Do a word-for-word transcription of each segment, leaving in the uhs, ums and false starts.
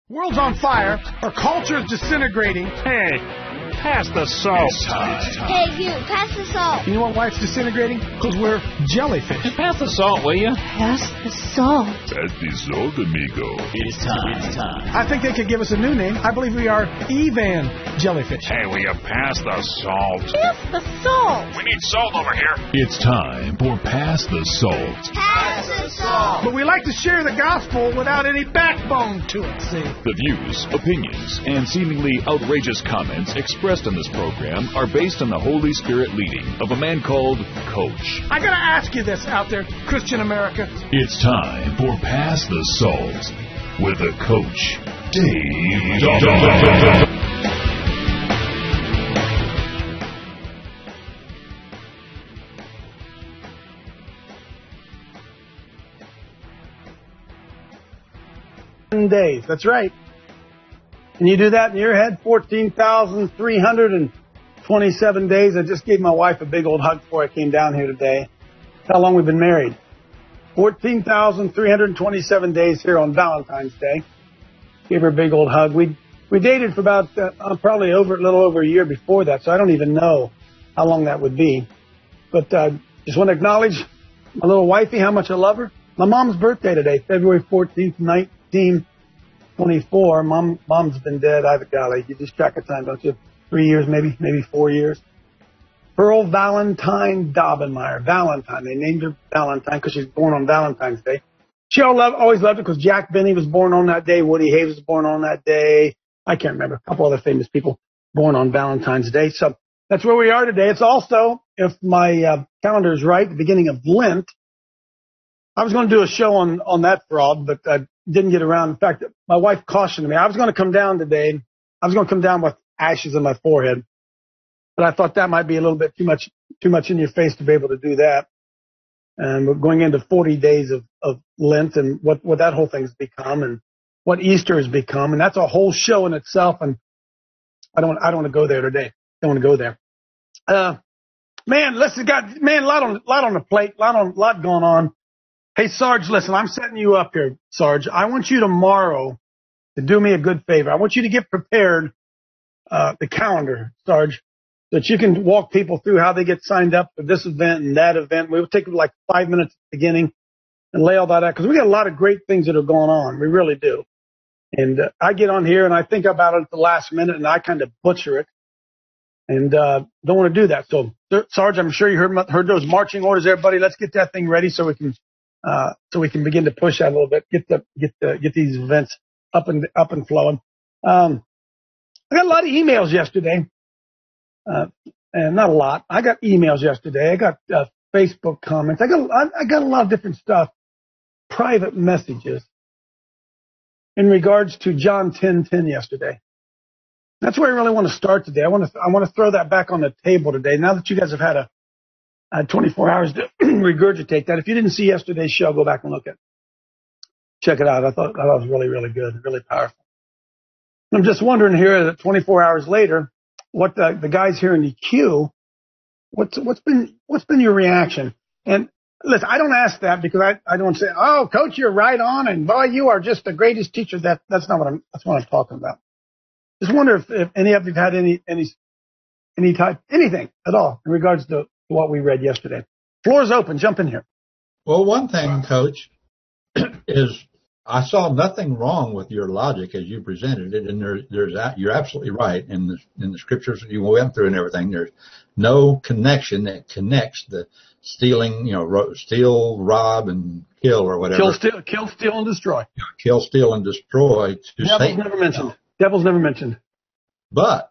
World's on fire. Our culture is disintegrating. Hey, pass the salt. Hey, you, pass the salt. You know what, why it's disintegrating? Because we're jellyfish. Just pass the salt, will you? Pass the salt. Pass the salt, amigo. It's time. It's time. I think they could give us a new name. I believe we are Evan jellyfish. Hey, will you pass the salt? Pass the salt. We need salt over here. It's time for Pass the Salt. Pass the salt. But we like to share the gospel without any backbone to it, see? The views, opinions, and seemingly outrageous comments expressed on this program are based on the Holy Spirit leading of a man called Coach. I gotta ask you this out there, Christian America. It's time for Pass the Salt with the Coach, Dave Dahl. Days. That's right. Can you do that in your head? fourteen thousand three hundred twenty-seven days. I just gave my wife a big old hug before I came down here today. How long we've been married? fourteen thousand three hundred twenty-seven days here on Valentine's Day. Gave her a big old hug. We we dated for about uh, probably over a little over a year before that, so I don't even know how long that would be. But uh, just want to acknowledge my little wifey, how much I love her. My mom's birthday today, February fourteenth, nineteen twenty-four. Mom, mom's been dead. I've golly, you just track of time, don't you? Three years, maybe, maybe four years. Pearl Valentine Daubenmire. Valentine. They named her Valentine because she's born on Valentine's Day. She all love, always loved it because Jack Benny was born on that day. Woody Hayes was born on that day. I can't remember. A couple other famous people born on Valentine's Day. So that's where we are today. It's also, if my uh, calendar is right, the beginning of Lent. I was going to do a show on, on that fraud, but I didn't get around. In fact, my wife cautioned me. I was going to come down today. I was going to come down with ashes on my forehead, but I thought that might be a little bit too much, too much in your face to be able to do that. And we're going into forty days of, of Lent and what, what that whole thing's become and what Easter has become. And that's a whole show in itself. And I don't, I don't want to go there today. Don't want to go there. Uh, man, listen, got, man, a lot on, lot on the plate, lot on, lot going on. Hey, Sarge, listen, I'm setting you up here, Sarge. I want you tomorrow to do me a good favor. I want you to get prepared, uh, the calendar, Sarge, so that you can walk people through how they get signed up for this event and that event. We'll take like five minutes at the beginning and lay all that out because we got a lot of great things that are going on. We really do. And uh, I get on here and I think about it at the last minute and I kind of butcher it and, uh, don't want to do that. So, Sarge, I'm sure you heard, heard those marching orders, everybody. Let's get that thing ready so we can Uh, so we can begin to push out a little bit, get the, get the, get these events up and, up and flowing. Um, I got a lot of emails yesterday. Uh, and not a lot. I got emails yesterday. I got, uh, Facebook comments. I got, I, I got a lot of different stuff, private messages in regards to John ten ten yesterday. That's where I really want to start today. I want to, I want to throw that back on the table today. Now that you guys have had a, I had twenty-four hours to regurgitate that. If you didn't see yesterday's show, go back and look at it. Check it out. I thought, I thought it was really, really good, really powerful. I'm just wondering here that twenty-four hours later, what the, the guys here in the queue, what's, what's been, what's been your reaction? And listen, I don't ask that because I, I don't say, oh, Coach, you're right on. And boy, you are just the greatest teacher. That, that's not what I'm, that's what I'm talking about. Just wonder if, if any of you've had any, any, any type, anything at all in regards to what we read yesterday. Floor is open. Jump in here. Well, one thing, Coach, is I saw nothing wrong with your logic as you presented it, and there, there's you're absolutely right in the in the scriptures that you went through and everything. There's no connection that connects the stealing, you know, ro- steal, rob, and kill or whatever. Kill, steal, kill, steal, and destroy. Kill, steal, and destroy. To Devil's Satan. never mentioned. Devil's never mentioned. But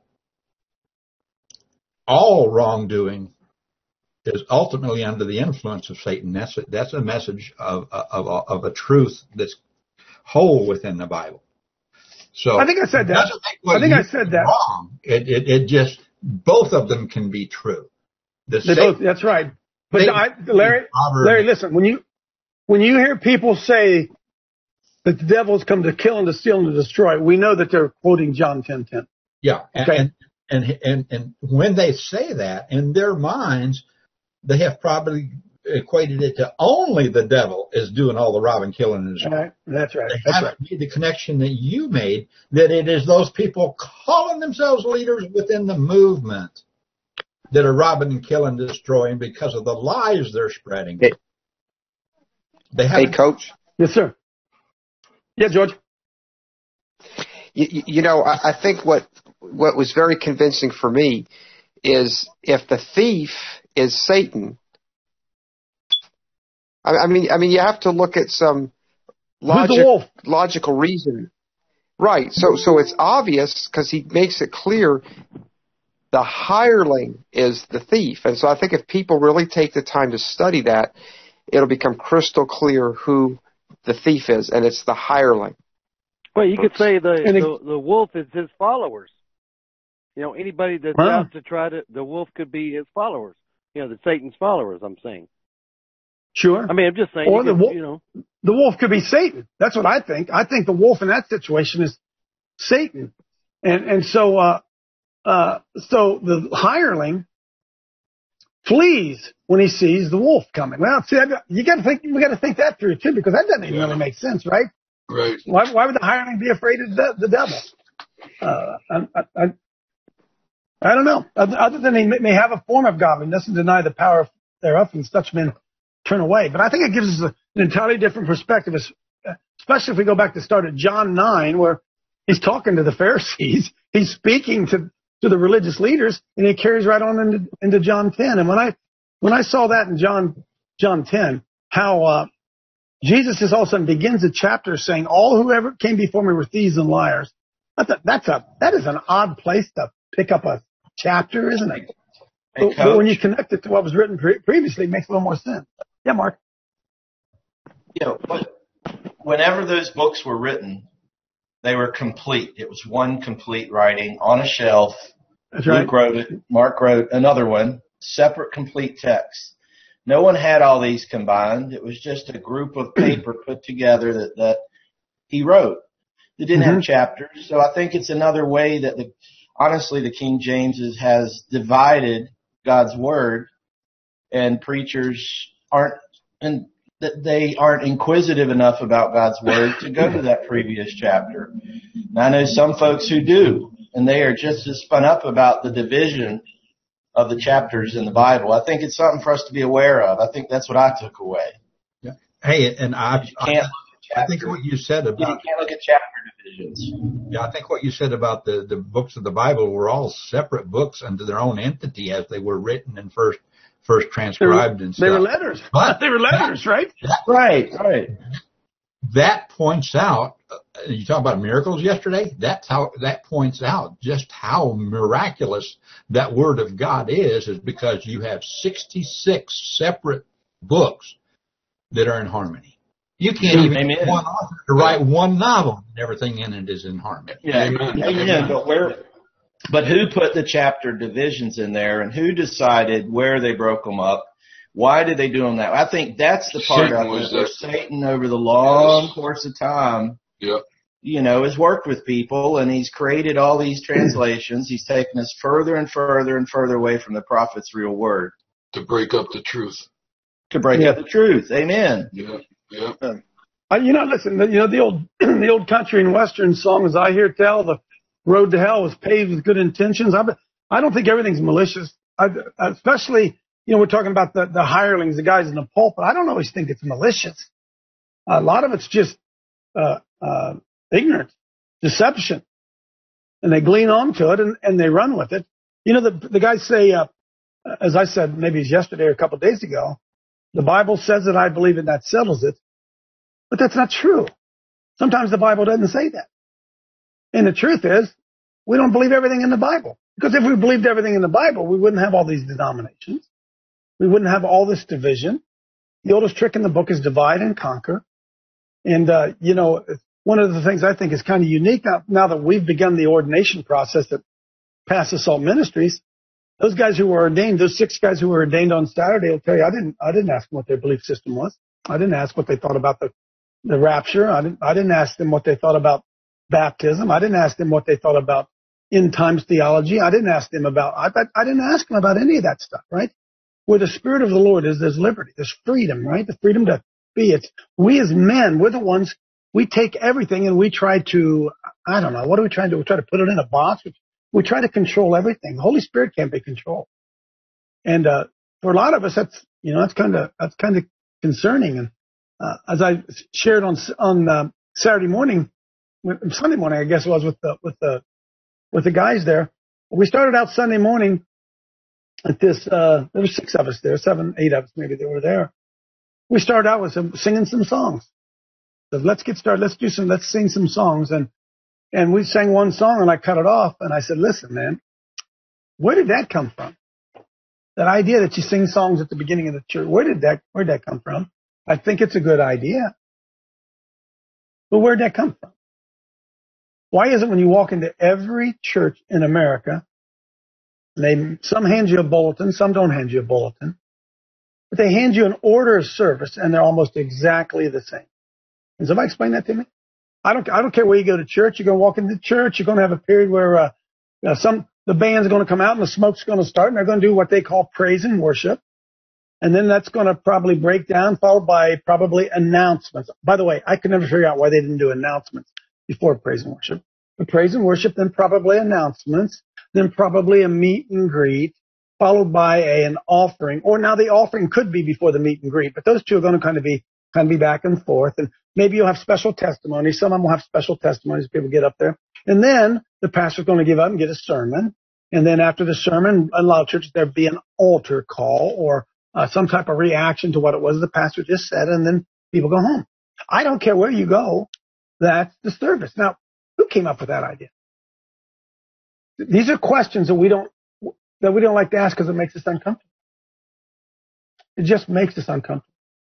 all wrongdoing is ultimately under the influence of Satan. That's a, that's a message of, of, of a truth that's whole within the Bible. So I think I said that. I think I said that. Wrong. It, it, it just, both of them can be true. The They Satan, both, that's right. But Satan, I, Larry, Larry, listen, when you, when you hear people say that the devil's come to kill and to steal and to destroy, we know that they're quoting John ten ten. Yeah. Okay. And, and, and, and when they say that in their minds, they have probably equated it to only the devil is doing all the robbing, killing, and destroying. Right. That's right. They That's haven't right. made the connection that you made, that it is those people calling themselves leaders within the movement that are robbing and killing and destroying because of the lies they're spreading. Hey, They hey haven't. Coach. Yes, sir. Yeah, George. You, you know, I, I think what what was very convincing for me is if the thief is Satan. I, I mean, I mean, you have to look at some logic, logical reason, right? So, so it's obvious because he makes it clear the hireling is the thief, and so I think if people really take the time to study that, it'll become crystal clear who the thief is, and it's the hireling. Well, you could say the, And it- the the wolf is his followers. You know, anybody that's Huh. out to try to, the wolf could be his followers. You know, the Satan's followers, I'm saying. Sure. I mean, I'm just saying, Or you, the could, wolf- you know. The wolf could be Satan. That's what I think. I think the wolf in that situation is Satan. And, and so, uh, uh, so the hireling flees when he sees the wolf coming. Well, see, I, you got to think, we got to think that through too, because that doesn't even really make sense, right? Right. Why, why would the hireling be afraid of the, the devil? Uh, I, I, I, I don't know. Other, other than he may, may have a form of godliness and deny the power thereof, and such men turn away. But I think it gives us a, an entirely different perspective, especially if we go back to start at John nine, where he's talking to the Pharisees. He's speaking to, to the religious leaders, and he carries right on into, into John ten. And when I when I saw that in John John ten, how uh, Jesus just all of a sudden begins a chapter saying, "All who ever came before me were thieves and liars." That's a, that's a that is an odd place to pick up a chapter, isn't it? Hey, But, but when you connect it to what was written pre- previously, it makes a little more sense. Yeah, Mark. You know, but whenever those books were written, they were complete. It was one complete writing on a shelf. That's right. Luke wrote it. Mark wrote another one, separate complete text. No one had all these combined. It was just a group of paper put together that, that he wrote. They didn't Mhm. have chapters. So I think it's another way that, the, honestly, the King James is, has divided God's Word, and preachers aren't, and that they aren't inquisitive enough about God's Word to go to that previous chapter. And I know some folks who do, and they are just as spun up about the division of the chapters in the Bible. I think it's something for us to be aware of. I think that's what I took away. Yeah. Hey, and I, You can't I, I think what you said you about can't look at chapter divisions. yeah, I think what you said about the, the books of the Bible were all separate books unto their own entity as they were written and first first transcribed and stuff. They were letters. But they were letters, right? Right, right. that points out, uh, you talk about miracles yesterday, that's how, that points out just how miraculous that Word of God is, is because you have sixty-six separate books that are in harmony. You can't even Amen. get one author to write one novel and everything in it is in harmony. Yeah, Amen. Amen. But where, but who put the chapter divisions in there, and who decided where they broke them up? Why did they do them that way? I think that's the part Satan of was it where that- Satan, over the long Yes. course of time, Yep. you know, has worked with people, and he's created all these translations. He's taken us further and further and further away from the prophet's real word To break up the truth. to break Yeah. up the truth. Amen. Yep. Yep. Uh, you know, listen, the, you know, the old, the old country and western song, as I hear tell, the road to hell was paved with good intentions. I, I don't think everything's malicious. I, especially, you know, we're talking about the, the hirelings, the guys in the pulpit. I don't always think it's malicious. A lot of it's just, uh, uh, ignorance, deception. And they glean onto it and, and they run with it. You know, the, the guys say, uh, as I said, maybe it's yesterday or a couple of days ago, the Bible says that I believe it, that settles it. But that's not true. Sometimes the Bible doesn't say that. And the truth is, we don't believe everything in the Bible. Because if we believed everything in the Bible, we wouldn't have all these denominations. We wouldn't have all this division. The oldest trick in the book is divide and conquer. And, uh, you know, one of the things I think is kind of unique now, now that we've begun the ordination process at Pass Assault Ministries, those guys who were ordained, those six guys who were ordained on Saturday will tell you, I didn't, I didn't ask them what their belief system was. I didn't ask what they thought about the, the rapture. I didn't, I didn't ask them what they thought about baptism. I didn't ask them what they thought about end times theology. I didn't ask them about, I, I didn't ask them about any of that stuff, right? where the Spirit of the Lord is, there's liberty. There's freedom, right? The freedom to be. It's we as men, we're the ones, we take everything and we try to, I don't know, what do we try to do? We try to put it in a box. We, we try to control everything. The Holy Spirit can't be controlled. And, uh, for a lot of us, that's, you know, that's kind of, that's kind of concerning. And, uh, as I shared on, on, uh, Saturday morning, Sunday morning, I guess it was with the, with the, with the guys there. We started out Sunday morning at this, uh, there were six of us there, seven, eight of us maybe that were there. We started out with some, singing some songs. So let's get started. Let's do some, let's sing some songs. And, and we sang one song and I cut it off and I said, listen, man, where did that come from? That idea that you sing songs at the beginning of the church, where did that, where did that come from? I think it's a good idea. But where did that come from? Why is it when you walk into every church in America, they, some hand you a bulletin, some don't hand you a bulletin, but they hand you an order of service and they're almost exactly the same. Can somebody explain that to me? I don't, I don't care where you go to church. You're going to walk into church. You're going to have a period where, uh, uh some, the band's going to come out and the smoke's going to start and they're going to do what they call praise and worship. And then that's going to probably break down, followed by probably announcements. By the way, I could never figure out why they didn't do announcements before praise and worship. But praise and worship, then probably announcements, then probably a meet and greet, followed by a, an offering. Or now the offering could be before the meet and greet, but those two are going to kind of be kind of be back and forth. And maybe you'll have special testimonies. Some of them will have special testimonies. People get up there. And then the pastor's going to give up and get a sermon. And then after the sermon, in a lot of churches, there'll be an altar call or uh, some type of reaction to what it was the pastor just said. And then people go home. I don't care where you go. That's the service. Now, who came up with that idea? These are questions that we don't, that we don't like to ask because it makes us uncomfortable. It just makes us uncomfortable.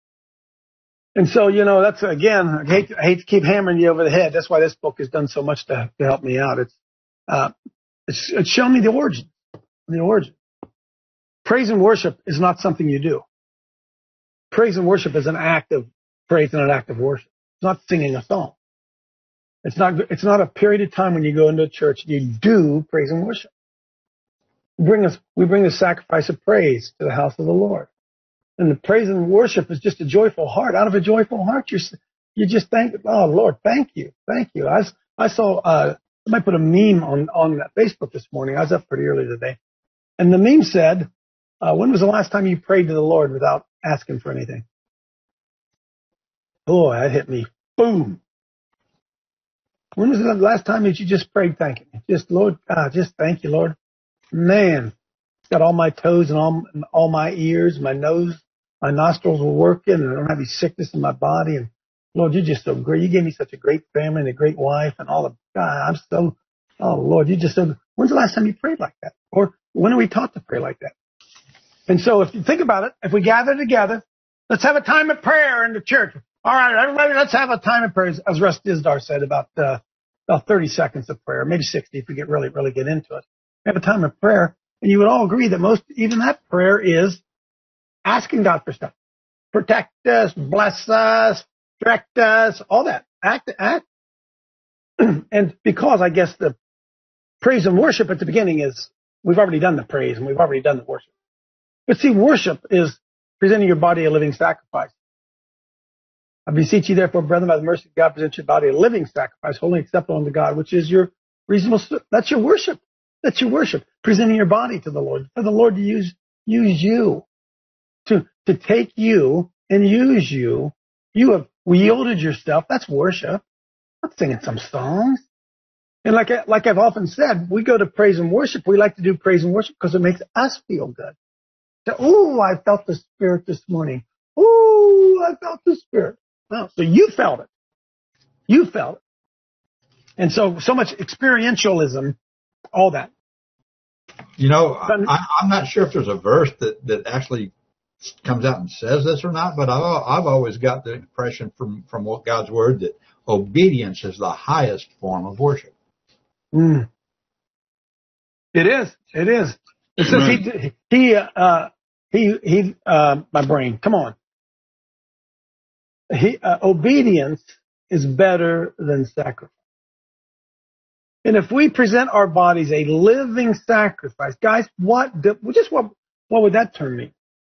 And so, you know, that's, again, I hate, I hate to keep hammering you over the head. That's why this book has done so much to, to help me out. It's, uh, it's, it's shown me the origin, the origin. Praise and worship is not something you do. Praise and worship is an act of praise and an act of worship. It's not singing a song. It's not, it's not a period of time when you go into a church, you do praise and worship. We bring us, we bring the sacrifice of praise to the house of the Lord. And the praise and worship is just a joyful heart. Out of a joyful heart, you're, you just thank, oh Lord, thank you, thank you. I, I saw, uh, somebody put a meme on, on Facebook this morning. I was up pretty early today. And the meme said, uh, when was the last time you prayed to the Lord without asking for anything? Boy, that hit me. Boom. When was the last time that you just prayed thanking me? Just, Lord, God, just thank you, Lord. Man, got all my toes and all, all my ears, my nose, my nostrils were working, and I don't have any sickness in my body. And Lord, you're just so great. You gave me such a great family and a great wife and all of God. I'm so, oh Lord, you just so, when's the last time you prayed like that? Or when are we taught to pray like that? And so if you think about it, if we gather together, let's have a time of prayer in the church. All right, everybody, let's have a time of prayer. As Russ Dizdar said, about, uh, about thirty seconds of prayer, maybe sixty if we get really, really get into it. We have a time of prayer, and you would all agree that most, even that prayer is asking God for stuff. Protect us, bless us, direct us, all that. Act, act. And because I guess the praise and worship at the beginning is, we've already done the praise and we've already done the worship. But see, worship is presenting your body a living sacrifice. I beseech you, therefore, brethren, by the mercy of God, present your body a living sacrifice, holy and acceptable unto God, which is your reasonable, that's your worship. That's your worship. Presenting your body to the Lord, for the Lord to use, use you, to, to take you and use you. You have wielded yourself. That's worship. I'm not singing some songs. And like, I, like I've often said, we go to praise and worship. We like to do praise and worship because it makes us feel good. So, ooh, I felt the Spirit this morning. Ooh, I felt the Spirit. No, so you felt it. You felt it. And so, so much experientialism, all that. You know, I, I'm not sure if there's a verse that, that actually comes out and says this or not, but I've, I've always got the impression from, from what God's Word that obedience is the highest form of worship. Mm. It is. It is. It says he, he, uh, he, he, uh, my brain, come on. He, uh, obedience is better than sacrifice. And if we present our bodies a living sacrifice, guys, what, do, just what, what would that term mean?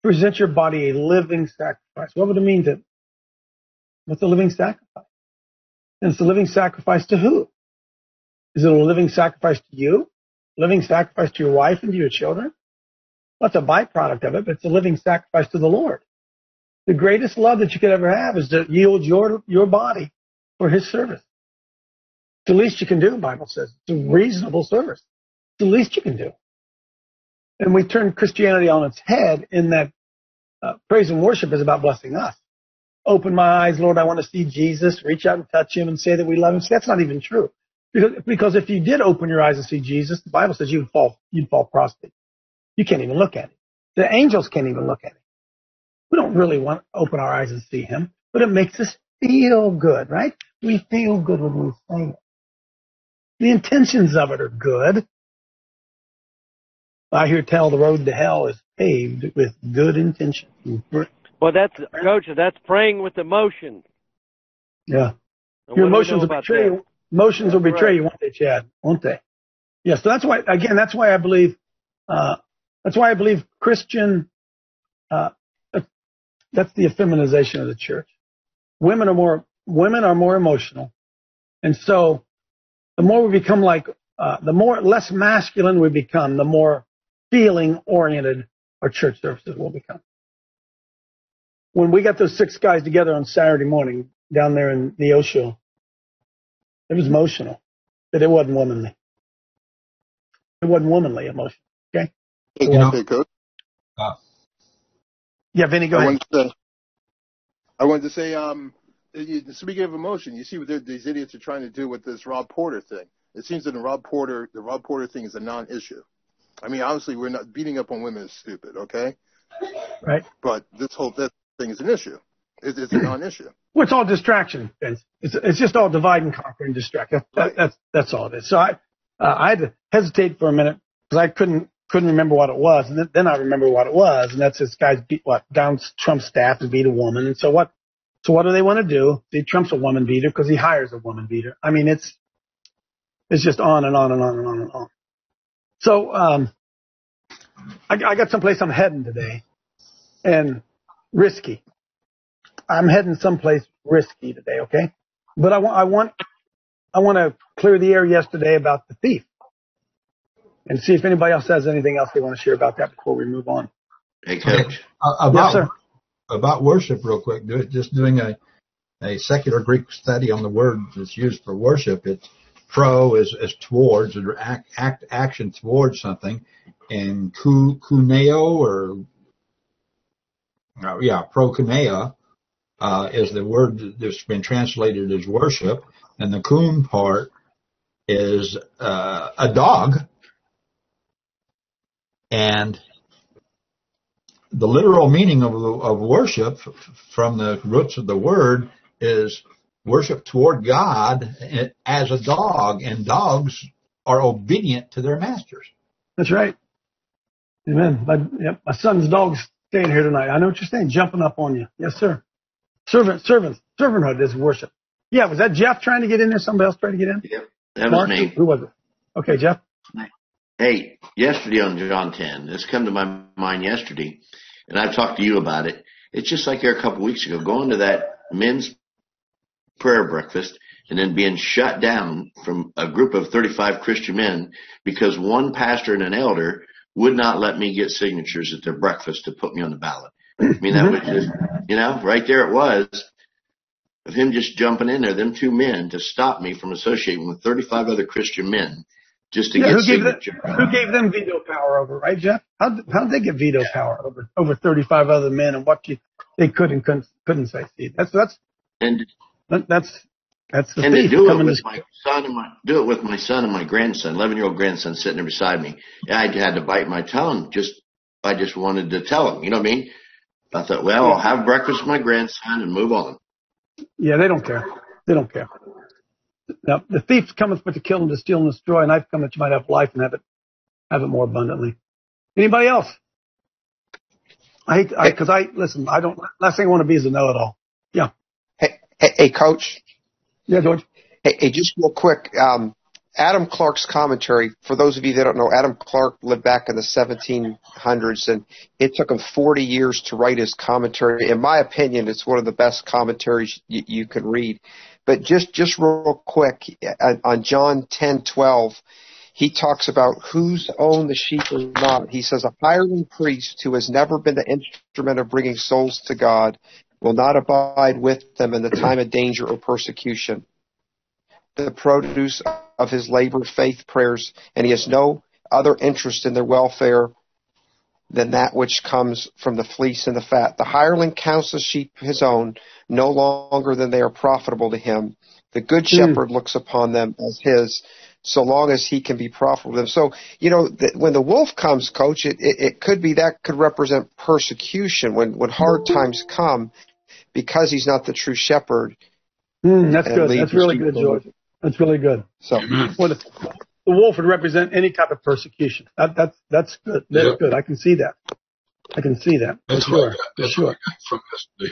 present your body a living sacrifice. What would it mean to, what's a living sacrifice? And it's a living sacrifice to who? Is it a living sacrifice to you? Living sacrifice to your wife and to your children? Well, it's a byproduct of it, but it's a living sacrifice to the Lord. The greatest love that you could ever have is to yield your, your body for His service. It's the least you can do, the Bible says. It's a reasonable service. It's the least you can do. And we turn Christianity on its head in that uh, praise and worship is about blessing us. Open my eyes, Lord, I want to see Jesus. Reach out and touch Him and say that we love Him. See, that's not even true. Because, because if you did open your eyes and see Jesus, the Bible says you would fall, you'd fall prostrate. You can't even look at Him. The angels can't even look at Him. We don't really want to open our eyes and see Him, but it makes us feel good, right? We feel good when we say it. The intentions of it are good. I hear tell the road to hell is paved with good intentions. Well, that's, Coach, that's praying with emotion. Yeah. And Your what do we emotions know will about betray that? you. Emotions will That's betray right. you, won't they, Chad? Won't they? Yeah, so that's why, again, that's why I believe, uh, that's why I believe Christian, uh, that's the effeminization of the church. Women are more, women are more emotional. And so the more we become like, uh, the more, less masculine we become, the more feeling oriented our church services will become. When we got those six guys together on Saturday morning down there in the Neosho, it was emotional, but it wasn't womanly. It wasn't womanly emotion. Okay? Hey, you know, hey, Coach. Uh, yeah, Vinny, go I ahead. wanted to, I wanted to say, um, you, speaking of emotion, you see what these idiots are trying to do with this Rob Porter thing. It seems that the Rob Porter, the Rob Porter thing is a non-issue. I mean, obviously, we're not beating up on women is stupid, okay? Right. But this whole this thing is an issue. It's, it's a non-issue. Well, it's all distraction, Vince. It's, it's just all divide and conquer and distract. That, that, that's that's all it is. So I uh, I had to hesitate for a minute because I couldn't couldn't remember what it was, and then, then I remember what it was, and that's this guy's beat what down Trump's staff to beat a woman, and so what? So what do they want to do? See, Trump's a woman beater because he hires a woman beater. I mean, it's it's just on and on and on and on and on. So um, I, I got someplace I'm heading today, and risky. I'm heading someplace risky today, okay? But I want I want I want to clear the air yesterday about the thief, and see if anybody else has anything else they want to share about that before we move on. Hey, Coach. Uh, about yes, sir. about worship, real quick. Do, just doing a a secular Greek study on the word that's used for worship. It's pro is, is towards or act, act action towards something, and ku, kuneo or uh, yeah prokunea uh, is the word that's been translated as worship, and the kun part is uh, a dog, and the literal meaning of of worship from the roots of the word is worship toward God as a dog, and dogs are obedient to their masters. That's right. Amen. My, yep, my son's dog's staying here tonight. I know what you're saying, jumping up on you. Yes, sir. Servant, servant, servanthood is worship. Yeah, was that Jeff trying to get in there? Somebody else trying to get in? Yep, that Mark? was me. Who was it? Okay, Jeff. Hey, yesterday on John ten, this come to my mind yesterday, and I've talked to you about it. It's just like here a couple of weeks ago, going to that men's prayer breakfast and then being shut down from a group of thirty-five Christian men because one pastor and an elder would not let me get signatures at their breakfast to put me on the ballot. I mean, that was just, you know, right there it was of him just jumping in there, them two men, to stop me from associating with thirty-five other Christian men just to yeah, get who signatures. Gave them, who gave them veto power over, right, Jeff? How how did they get veto power over over thirty-five other men, and what you, they could and couldn't couldn't say? See, that's that's and that, that's that's the and thief to do it coming with to my son and my do it with my son and my grandson, eleven year old grandson sitting there beside me. Yeah, I had to bite my tongue. Just I just wanted to tell him, you know what I mean? I thought, well, I'll have breakfast with my grandson and move on. Yeah, they don't care. They don't care. Now, the thief cometh but to kill and to steal and destroy, and I've come that you might have life and have it have it more abundantly. Anybody else? I hate because I, I listen. I don't. Last thing I want to be is a know-it-all. Yeah. Hey, hey, hey, Coach. Yeah, George. Hey, hey, just real quick. Um, Adam Clark's commentary, for those of you that don't know, Adam Clark lived back in the seventeen hundreds, and it took him forty years to write his commentary. In my opinion, it's one of the best commentaries you, you can read. But just, just real quick, on John ten twelve, he talks about who's own the sheep or not. He says, a hireling priest who has never been the instrument of bringing souls to God will not abide with them in the time of danger or persecution. The produce of his labor, faith, prayers, and he has no other interest in their welfare than that which comes from the fleece and the fat. The hireling counts the sheep his own, no longer than they are profitable to him. The good shepherd mm. looks upon them as his, so long as he can be profitable to them. So, you know, the, when the wolf comes, Coach, it, it, it could be that could represent persecution when, when hard times come, because he's not the true shepherd. Mm, that's good. That's really good, George. That's really good. So, well, the, the wolf would represent any type of persecution. That, that's that's good. That's yep. good. I can see that. I can see that. That's for sure. Got, that's for sure. From this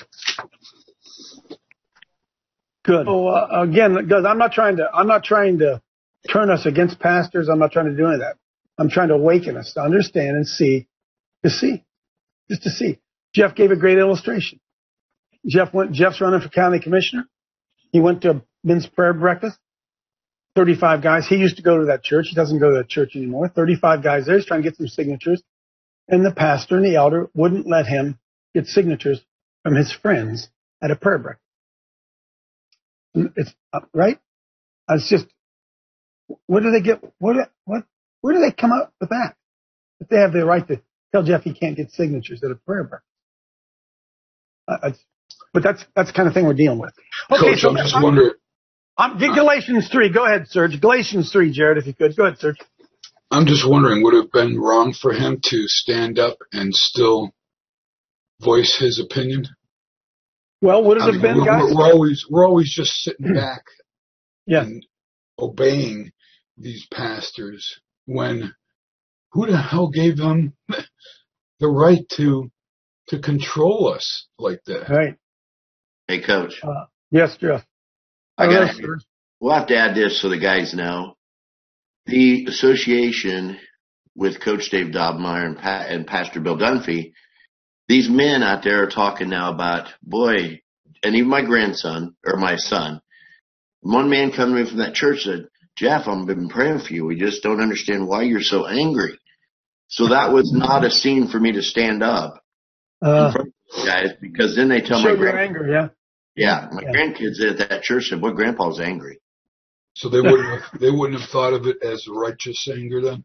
good. So uh, again, because I'm not trying to, I'm not trying to turn us against pastors. I'm not trying to do any of that. I'm trying to awaken us to understand and see, to see, just to see. Jeff gave a great illustration. Jeff went. Jeff's running for county commissioner. He went to a men's prayer breakfast. thirty-five guys. He used to go to that church. He doesn't go to that church anymore. thirty-five guys there. He's trying to get some signatures. And the pastor and the elder wouldn't let him get signatures from his friends at a prayer breakfast. It's uh, right. It's just, what do they get? What? What? Where do they come up with that? If they have the right to tell Jeff he can't get signatures at a prayer breakfast. Uh, it's, But that's that's the kind of thing we're dealing with. Okay, Coach, so I'm just wondering. I'm, Galatians three. Go ahead, Serge. Galatians three, Jared, if you could. Go ahead, Serge. I'm just wondering, would it have been wrong for him to stand up and still voice his opinion? Well, would it I have mean, been, we're, guys? We're always we're always just sitting back yeah. and obeying these pastors when who the hell gave them the right to to control us like that? Right. Hey, Coach. Uh, yes, Jeff. I got. We'll have to add this so the guys know. The association with Coach Dave Dobmeyer and, pa- and Pastor Bill Dunphy, these men out there are talking now about, boy, and even my grandson, or my son, one man coming to me from that church said, Jeff, I've been praying for you. We just don't understand why you're so angry. So that was not a scene for me to stand up. Uh, guys, because then they tell show my your grand- anger, yeah. Yeah, my yeah. grandkids at that church said, "Boy, Grandpa's angry." So they wouldn't have, they wouldn't have thought of it as righteous anger then.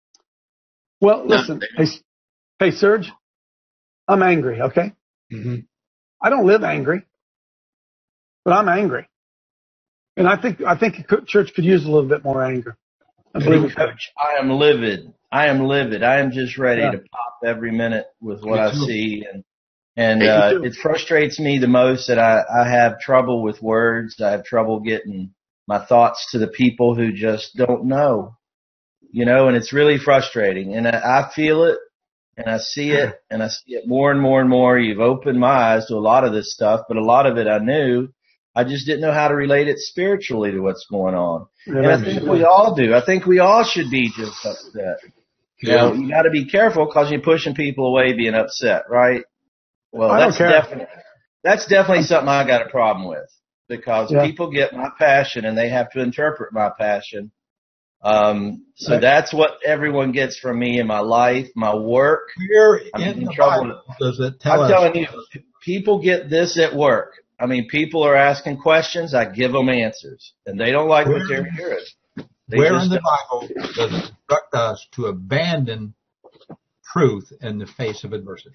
Well, listen, hey, hey, Serge, I'm angry. Okay, mm-hmm. I don't live angry, but I'm angry, and I think I think the church could use a little bit more anger. I believe it, Coach. I am livid. I am livid. I am just ready yeah. to pop every minute with what I see, and and uh, it frustrates me the most that I, I have trouble with words. I have trouble getting my thoughts to the people who just don't know, you know, and it's really frustrating. And I, I feel it, and I see it, and I see it more and more and more. You've opened my eyes to a lot of this stuff, but a lot of it I knew. I just didn't know how to relate it spiritually to what's going on. Yeah, and I think we all do. I think we all should be just upset. You yeah. know, you got to be careful because you're pushing people away being upset, right? Well, I that's definitely that's definitely something I got a problem with because yeah. people get my passion and they have to interpret my passion. Um, so right. that's what everyone gets from me in my life, my work. Where I'm in in the trouble. Bible does it tell I'm us? telling you, people get this at work. I mean, people are asking questions. I give them answers, and they don't like where, what they're hearing. They where in the don't. Bible does it instruct us to abandon truth in the face of adversity?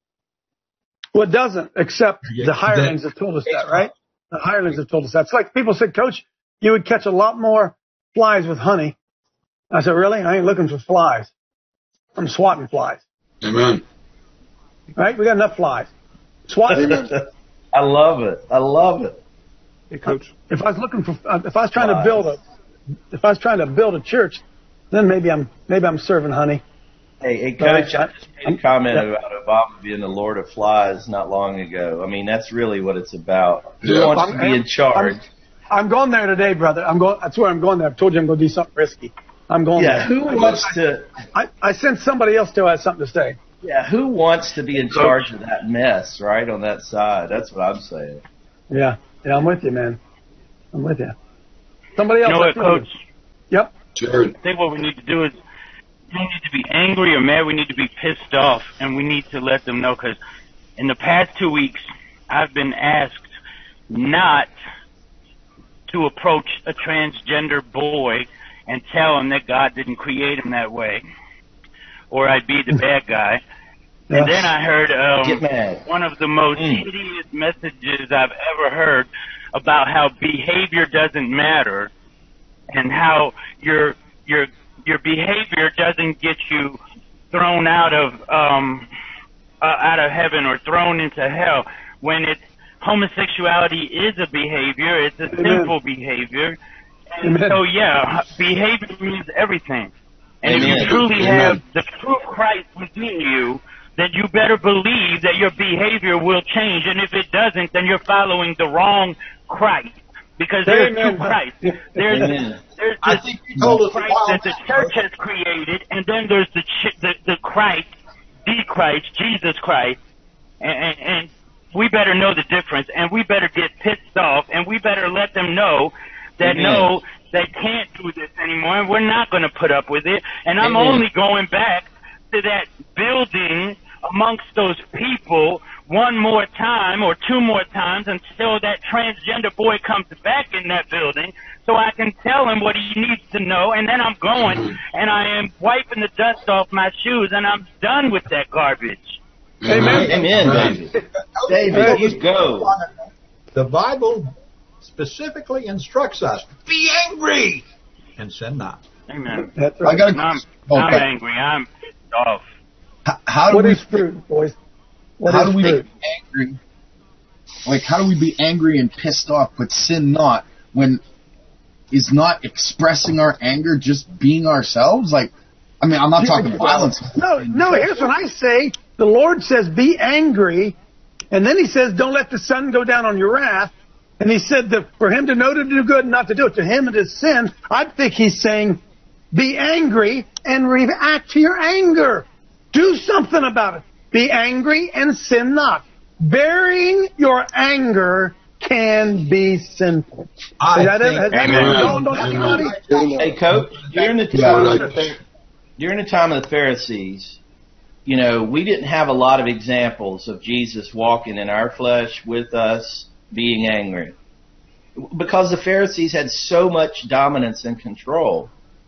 Well, it doesn't, except the hirelings have told us that, right? The hirelings have told us that. It's like people said, Coach, you would catch a lot more flies with honey. I said, really? I ain't looking for flies. I'm swatting flies. Amen. Right? We got enough flies. Swatting. I love it. I love it. Hey, Coach. If I was looking for, if I was trying to build a, if I was trying to build a church, then maybe I'm, maybe I'm serving honey. Hey, hey, Coach, I just made a comment yeah. about Obama being the Lord of Flies not long ago. I mean, that's really what it's about. Who yeah. wants I'm, to be in charge? I'm, I'm going there today, brother. I'm going. That's where I'm going there. I've told you I'm going to do something risky. I'm going yeah, there. Who wants to? I, I sent somebody else to has something to say. Yeah, who wants to be in charge of that mess, right, on that side? That's what I'm saying. Yeah, yeah, I'm with you, man. I'm with you. Somebody else. You know what, Coach? Yep. Jared. I think what we need to do is we don't need to be angry or mad. We need to be pissed off, and we need to let them know, because in the past two weeks, I've been asked not to approach a transgender boy and tell him that God didn't create him that way, or I'd be the bad guy. And then I heard um, one of the most mm. hideous messages I've ever heard about how behavior doesn't matter, and how your your your behavior doesn't get you thrown out of um, uh, out of heaven or thrown into hell. When it's homosexuality is a behavior, it's a Amen. sinful behavior. And Amen. so, yeah, behavior means everything. And Amen. if you truly Amen. have the true Christ within you, then you better believe that your behavior will change. And if it doesn't, then you're following the wrong Christ. Because there's two Christ. There's, Amen. there's I this think you told us Christ that the church has created, and then there's the ch- the, the Christ, the Christ, Jesus Christ. And, and, and we better know the difference, and we better get pissed off, and we better let them know that Amen. no, they can't do this anymore, and we're not going to put up with it. And I'm Amen. only going back to that building amongst those people one more time or two more times until that transgender boy comes back in that building, so I can tell him what he needs to know, and then I'm going, and I am wiping the dust off my shoes, and I'm done with that garbage. Amen. Amen, David. David, you go. The Bible specifically instructs us, be angry and sin not. Amen. That's right. I gotta, I'm, I'm okay. angry. I'm pissed off. How, how do what we, is fruit, boys? What how is do we fruit? be angry? Like, how do we be angry and pissed off but sin not, when is not expressing our anger just being ourselves? Like, I mean, I'm not talking violence. No, no, here's what I say. The Lord says, be angry, and then he says, don't let the sun go down on your wrath. And he said that for him to know to do good and not to do it, to him it is sin. I think he's saying, be angry and react to your anger. Do something about it. Be angry and sin not. Burying your anger can be sinful. I is that think, it? Has that Amen. don't, don't Hey, Coach, during the time of the, during the time of the Pharisees, you know, we didn't have a lot of examples of Jesus walking in our flesh with us being angry, because the Pharisees had so much dominance and control.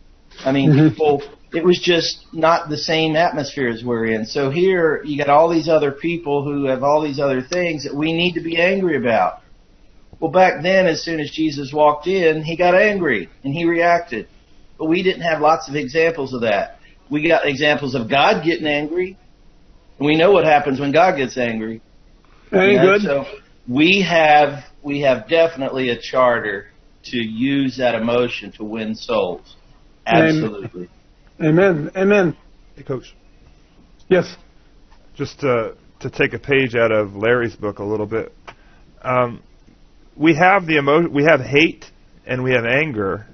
I mean, mm-hmm. people, it was just not the same atmosphere as we're in. So here you got all these other people who have all these other things that we need to be angry about. Well, back then, as soon as Jesus walked in, he got angry and he reacted. But we didn't have lots of examples of that. We got examples of God getting angry. And we know what happens when God gets angry. Very good. So we have we have definitely a charter to use that emotion to win souls. Absolutely. Amen. Amen. Hey, Coach. Yes. Just to, to take a page out of Larry's book a little bit. Um, we have the emo- we have hate and we have anger.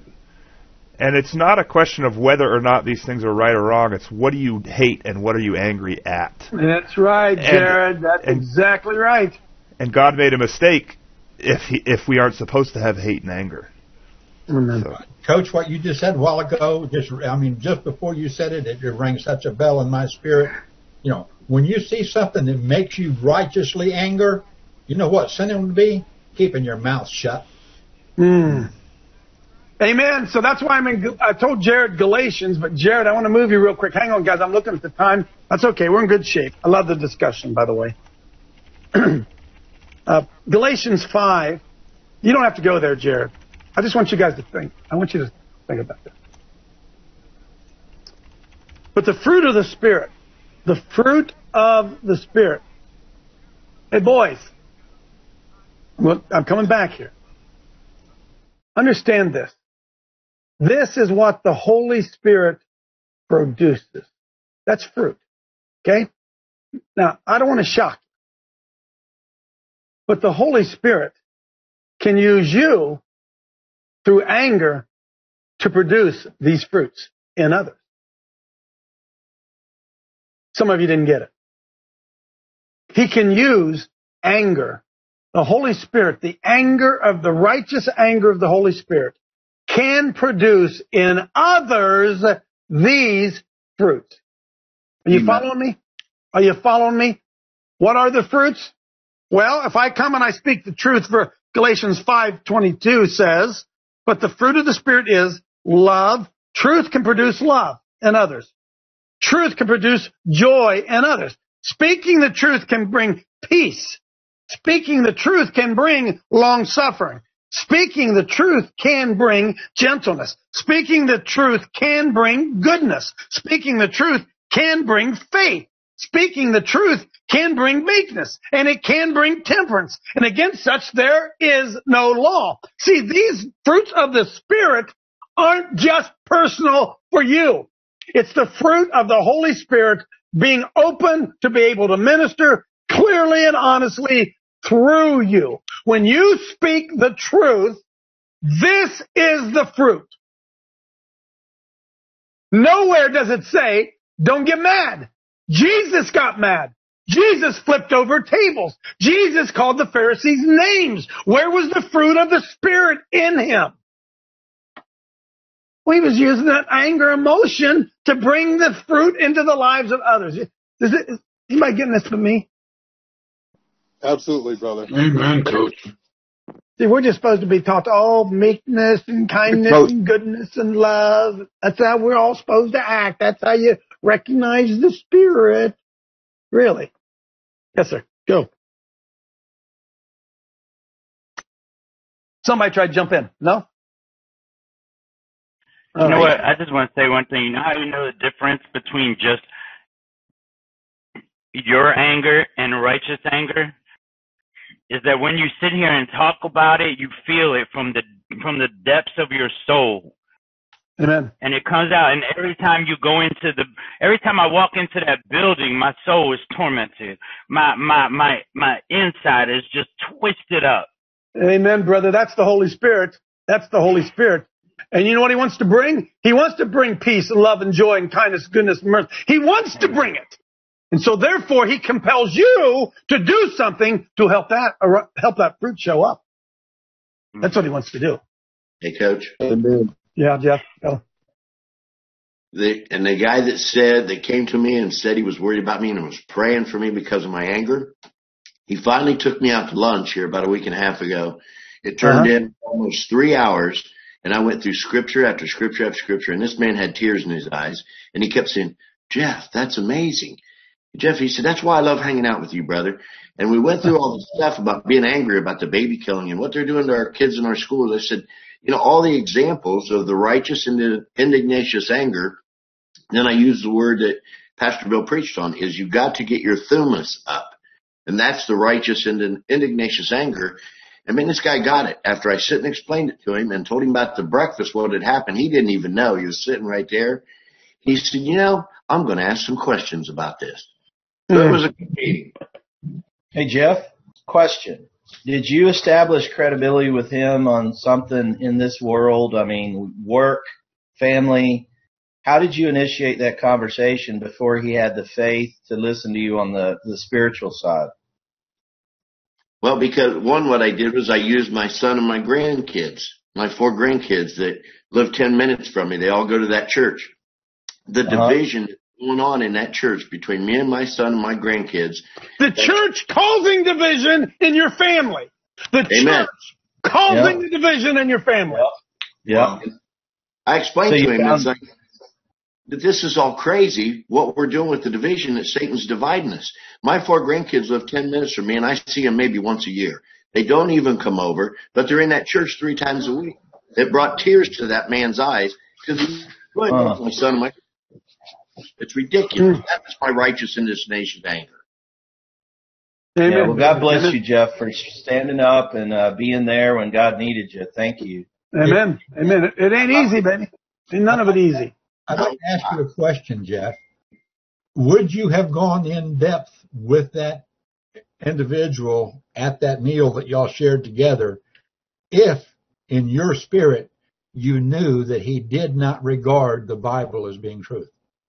And it's not a question of whether or not these things are right or wrong. It's what do you hate and what are you angry at? That's right, Jared. And, That's and, exactly right. And God made a mistake if he, if we aren't supposed to have hate and anger. Mm-hmm. So. Coach, what you just said a while ago, just I mean, just before you said it, it rang such a bell in my spirit. You know, when you see something that makes you righteously anger, you know what sin would be? Keeping your mouth shut. Mm. Amen. So that's why I'm in, I told Jared Galatians, but Jared, I want to move you real quick. Hang on, guys. I'm looking at the time. That's okay. We're in good shape. I love the discussion, by the way. uh, Galatians five. You don't have to go there, Jared. I just want you guys to think. I want you to think about this. But the fruit of the Spirit, the fruit of the Spirit. Hey, boys. Well, I'm coming back here. Understand this. This is what the Holy Spirit produces. That's fruit. Okay? Now, I don't want to shock you. But the Holy Spirit can use you through anger to produce these fruits in others. Some of you didn't get it. He can use anger. The Holy Spirit, the anger of the righteous anger of the Holy Spirit, can produce in others these fruits. Are you Amen. Following me? Are you following me? What are the fruits? Well, if I come and I speak the truth, for Galatians five twenty-two says, but the fruit of the Spirit is love. Truth can produce love in others. Truth can produce joy in others. Speaking the truth can bring peace. Speaking the truth can bring long-suffering. Speaking the truth can bring gentleness. Speaking the truth can bring goodness. Speaking the truth can bring faith. Speaking the truth can bring meekness. And it can bring temperance. And against such there is no law. See, these fruits of the Spirit aren't just personal for you. It's the fruit of the Holy Spirit being open to be able to minister clearly and honestly through you. When you speak the truth, this is the fruit. Nowhere does it say, don't get mad. Jesus got mad. Jesus flipped over tables. Jesus called the Pharisees names. Where was the fruit of the Spirit in him? Well, he was using that anger emotion to bring the fruit into the lives of others. Is it, is anybody getting this from me? Absolutely, brother. Amen, Coach. See, we're just supposed to be taught all meekness and kindness and goodness and love. That's how we're all supposed to act. That's how you recognize the Spirit. Really? Yes, sir. Go. Somebody try to jump in. No? You know what? I just want to say one thing. You know how you know the difference between just your anger and righteous anger? Is that when you sit here and talk about it, you feel it from the from the depths of your soul. Amen. And it comes out. And every time you go into the, every time I walk into that building, my soul is tormented. My my my my inside is just twisted up. Amen, brother. That's the Holy Spirit. That's the Holy Spirit. And you know what he wants to bring? He wants to bring peace and love and joy and kindness, goodness, and mercy. He wants to bring it. And so therefore he compels you to do something to help that, or help that fruit show up. That's what he wants to do. Hey, Coach. Amen. Yeah, Jeff. Go. The, and the guy that said, that came to me and said he was worried about me and was praying for me because of my anger, he finally took me out to lunch here about a week and a half ago. It turned uh-huh. in almost three hours. And I went through scripture after scripture after scripture, and this man had tears in his eyes, and he kept saying, Jeff, that's amazing. Jeff, he said, that's why I love hanging out with you, brother. And we went through all the stuff about being angry about the baby killing and what they're doing to our kids in our schools. I said, you know, all the examples of the righteous and indignatious anger, then I used the word that Pastor Bill preached on, is you got to get your thumas up. And that's the righteous and indignatious anger. I mean, this guy got it. After I sit and explained it to him and told him about the breakfast, what had happened, he didn't even know. He was sitting right there. He said, you know, I'm going to ask some questions about this. So mm. it was a good meeting. Hey, Jeff, question. Did you establish credibility with him on something in this world? I mean, work, family. How did you initiate that conversation before he had the faith to listen to you on the, the spiritual side? Well, because, one, what I did was I used my son and my grandkids, my four grandkids that live ten minutes from me. They all go to that church. The uh-huh. division going on in that church between me and my son and my grandkids. The church causing division in your family. The Amen. Church causing yep. the division in your family. Yeah. Yep. I explained so to him, found- it's like, that this is all crazy, what we're doing with the division, that Satan's dividing us. My four grandkids live ten minutes from me, and I see them maybe once a year. They don't even come over, but they're in that church three times a week. It brought tears to that man's eyes because he really uh. loves my son and my It's ridiculous. Mm. That's my righteous indignation anger. Amen. Yeah, well, God bless Amen. you, Jeff, for standing up and uh, being there when God needed you. Thank you. Amen. Amen. It, it ain't easy, baby. Ain't none of it easy. I'd like to ask you a question, Jeff. Would you have gone in depth with that individual at that meal that y'all shared together if, in your spirit, you knew that he did not regard the Bible as being truth?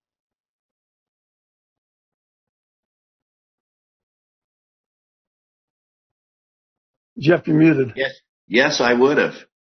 Jeff, you're muted. Yes, yes, I would have.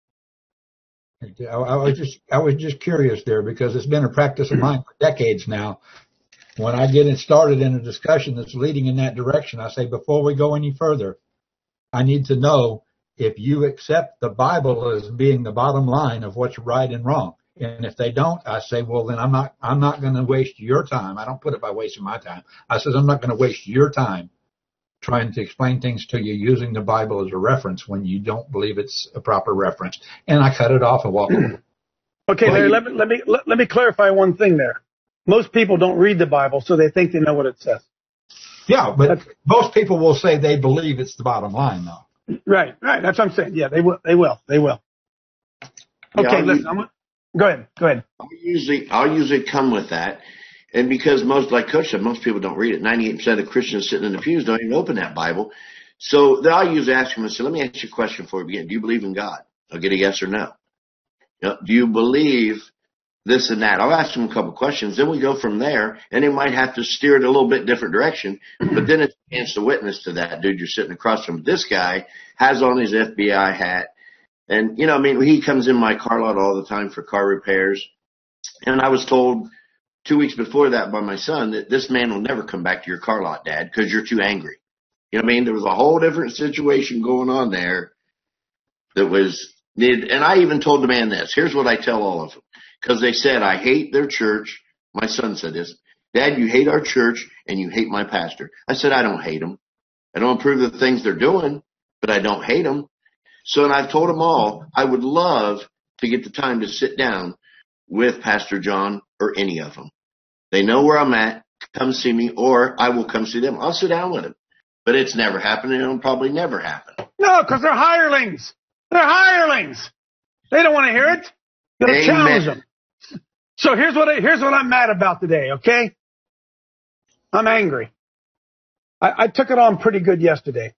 I, I was just, I was just curious there because it's been a practice of mine for decades now. When I get it started in a discussion that's leading in that direction, I say, before we go any further, I need to know if you accept the Bible as being the bottom line of what's right and wrong. And if they don't, I say, well, then I'm not, I'm not going to waste your time. I don't put it by wasting my time. I said, I'm not going to waste your time trying to explain things to you using the Bible as a reference when you don't believe it's a proper reference. And I cut it off and walk away. Okay, Larry, let me, let me, let, let me clarify one thing there. Most people don't read the Bible, so they think they know what it says. Yeah, but That's, most people will say they believe it's the bottom line, though. Right, right. That's what I'm saying. Yeah, they will. They will. They will. Okay, yeah, listen. I'm, go ahead. Go ahead. I'll usually, I'll usually come with that. And because most, like Coach said, most people don't read it. ninety-eight percent of Christians sitting in the pews don't even open that Bible. So I'll usually ask them and say, let me ask you a question before we begin. Do you believe in God? I'll get a yes or no. You know, do you believe this and that? I'll ask them a couple questions. Then we go from there, and they might have to steer it a little bit different direction. But then it's a chance to witness to that dude you're sitting across from. This guy has on his F B I hat. And, you know, I mean, he comes in my car lot all the time for car repairs. And I was told two weeks before that by my son that this man will never come back to your car lot, Dad, because you're too angry. You know what I mean? There was a whole different situation going on there that was needed. And I even told the man this. Here's what I tell all of them. Because they said, I hate their church. My son said this. Dad, you hate our church and you hate my pastor. I said, I don't hate them. I don't approve of the things they're doing, but I don't hate them. So, and I've told them all, I would love to get the time to sit down with Pastor John or any of them. They know where I'm at. Come see me, or I will come see them. I'll sit down with them. But it's never happened, and it'll probably never happen. No, because they're hirelings. They're hirelings. They don't want to hear it. You're going to challenge them. So here's what I, here's what I'm mad about today, okay? I'm angry. I, I took it on pretty good yesterday.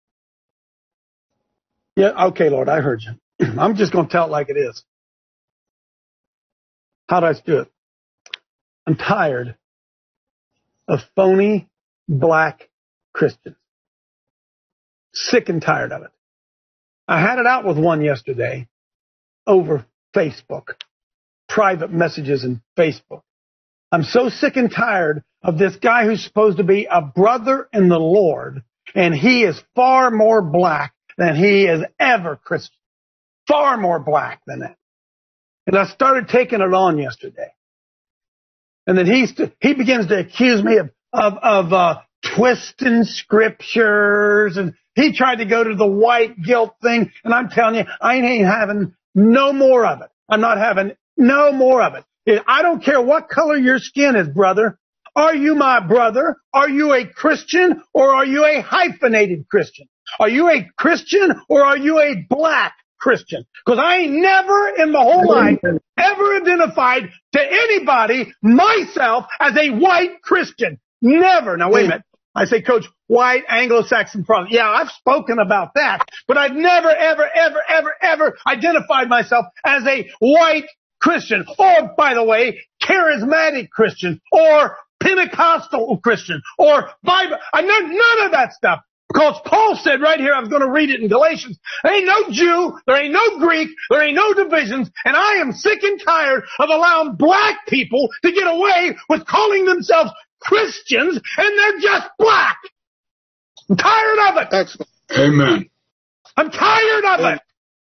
Yeah, okay, Lord, I heard you. I'm just going to tell it like it is. How do I do it? I'm tired of phony black Christians. Sick and tired of it. I had it out with one yesterday over Facebook. Private messages in Facebook. I'm so sick and tired of this guy who's supposed to be a brother in the Lord, and he is far more black than he is ever Christian. Far more black than that. And I started taking it on yesterday. And then he st- he begins to accuse me of of, of uh, twisting scriptures, and he tried to go to the white guilt thing, and I'm telling you, I ain't having no more of it. I'm not having no more of it. I don't care what color your skin is, brother. Are you my brother? Are you a Christian, or are you a hyphenated Christian? Are you a Christian, or are you a black Christian? Because I ain't never in the whole life ever identified to anybody, myself, as a white Christian. Never. Now, wait a minute. I say, Coach, white Anglo-Saxon Protestant. Yeah, I've spoken about that, but I've never, ever, ever, ever, ever identified myself as a white Christian, or, by the way, charismatic Christian, or Pentecostal Christian, or Bible. I know none of that stuff. Because Paul said right here, I was going to read it in Galatians, there ain't no Jew, there ain't no Greek, there ain't no divisions, and I am sick and tired of allowing black people to get away with calling themselves Christians, and they're just black. I'm tired of it. Excellent. Amen. I'm tired of it.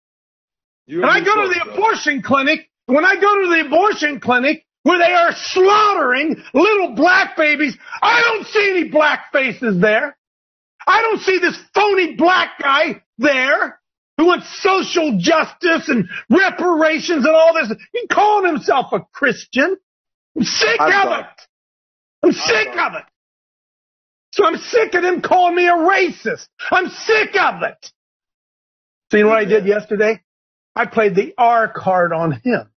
You and I go to the so. abortion clinic, when I go to the abortion clinic, where they are slaughtering little black babies, I don't see any black faces there. I don't see this phony black guy there who wants social justice and reparations and all this. He's calling himself a Christian. I'm sick I'm of done. it. I'm, I'm sick done. of it. So I'm sick of him calling me a racist. I'm sick of it. So you know what I did yesterday? I played the R card on him.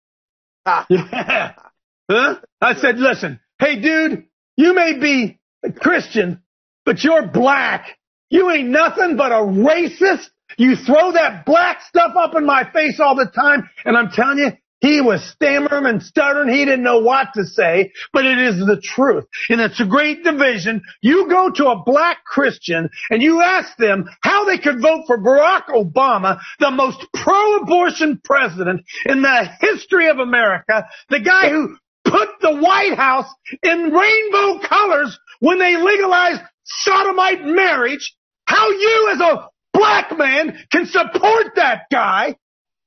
Yeah. Huh? I said, listen, hey, dude, you may be a Christian, but you're black. You ain't nothing but a racist, You throw that black stuff up in my face all the time, and I'm telling you, he was stammering and stuttering. He didn't know what to say, but it is the truth. And it's a great division. You go to a black Christian and you ask them how they could vote for Barack Obama, the most pro-abortion president in the history of America, the guy who put the White House in rainbow colors when they legalized sodomite marriage. How you as a black man can support that guy?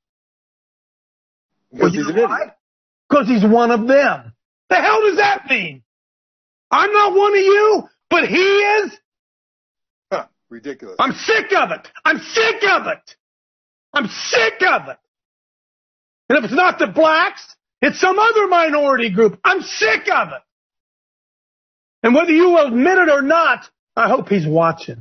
Because he's an idiot. Because he's one of them. The hell does that mean? I'm not one of you, but he is? Huh, ridiculous. I'm sick of it. I'm sick of it. I'm sick of it. And if it's not the blacks, it's some other minority group. I'm sick of it. And whether you will admit it or not, I hope he's watching.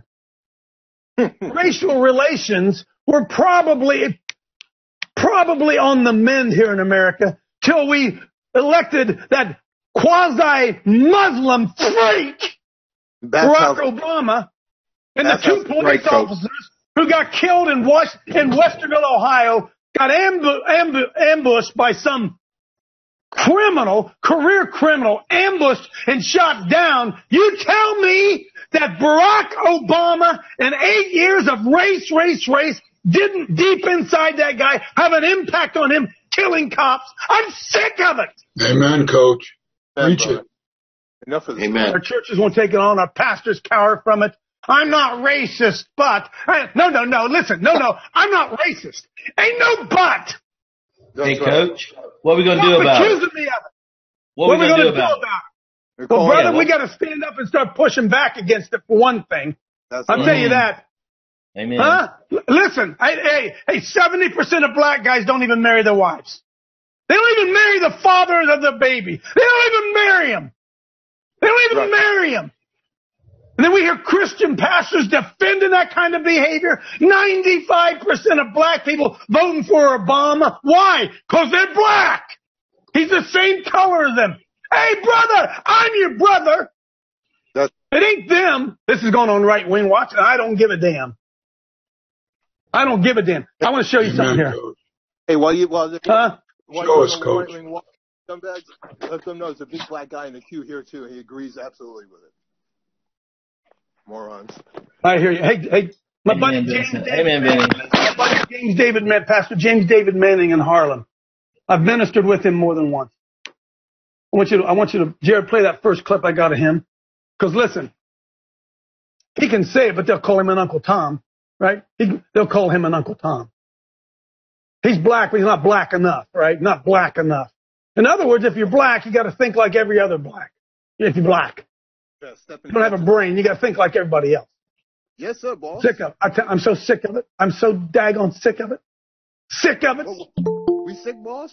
Racial relations were probably... probably on the mend here in America till we elected that quasi-Muslim freak, That's Barack how, Obama, and the two police right, officers who got killed in, West, in Westerville, Ohio, got ambu- ambu- ambushed by some criminal, career criminal, ambushed and shot down. You tell me that Barack Obama and eight years of race, race, race didn't deep inside that guy have an impact on him killing cops. I'm sick of it. Amen, Coach. Preach it. Enough of this. Amen. Our churches won't take it on. Our pastors cower from it. I'm not racist, but... I, no, no, no, listen. No, no, I'm not racist. Ain't no but. Hey, Coach, what are we going to do about it? accusing me of it. What, What are we going to do do about it? it? Well, brother, yeah, we got to stand up and start pushing back against it for one thing. That's I'll right. tell you that. Amen. Huh? L- listen, I, hey, hey, seventy percent of black guys don't even marry their wives. They don't even marry the fathers of the baby. They don't even marry them. They don't even Right. marry them. And then we hear Christian pastors defending that kind of behavior. ninety-five percent of black people voting for Obama. Why? Because they're black. He's the same color as them. Hey, brother, I'm your brother. That's- It ain't them. This is going on right wing watch, and I don't give a damn. I don't give a damn. I want to show you Amen, something here. Coach. Hey, while you while the, Huh? while Show you're us, on the Coach. right-wing wa- scumbags, let them know there's a big black guy in the queue here too, and he agrees absolutely with it. Morons. I hear you. Hey, hey, my Amen, buddy James Vincent. David, Amen, Vinny. my buddy James David, Man- Pastor James David Manning in Harlem. I've ministered with him more than once. I want you to, I want you to, Jared, play that first clip I got of him. Because listen, he can say it, but they'll call him an Uncle Tom, right? He, they'll call him an Uncle Tom. He's black, but he's not black enough, right? Not black enough. In other words, if you're black, you got to think like every other black. If you're black, Yeah, step in you don't have a brain. You got to think like everybody else. Yes, sir, boss. Sick of it. I tell, I'm so sick of it. I'm so daggone sick of it. Sick of it. We sick, boss?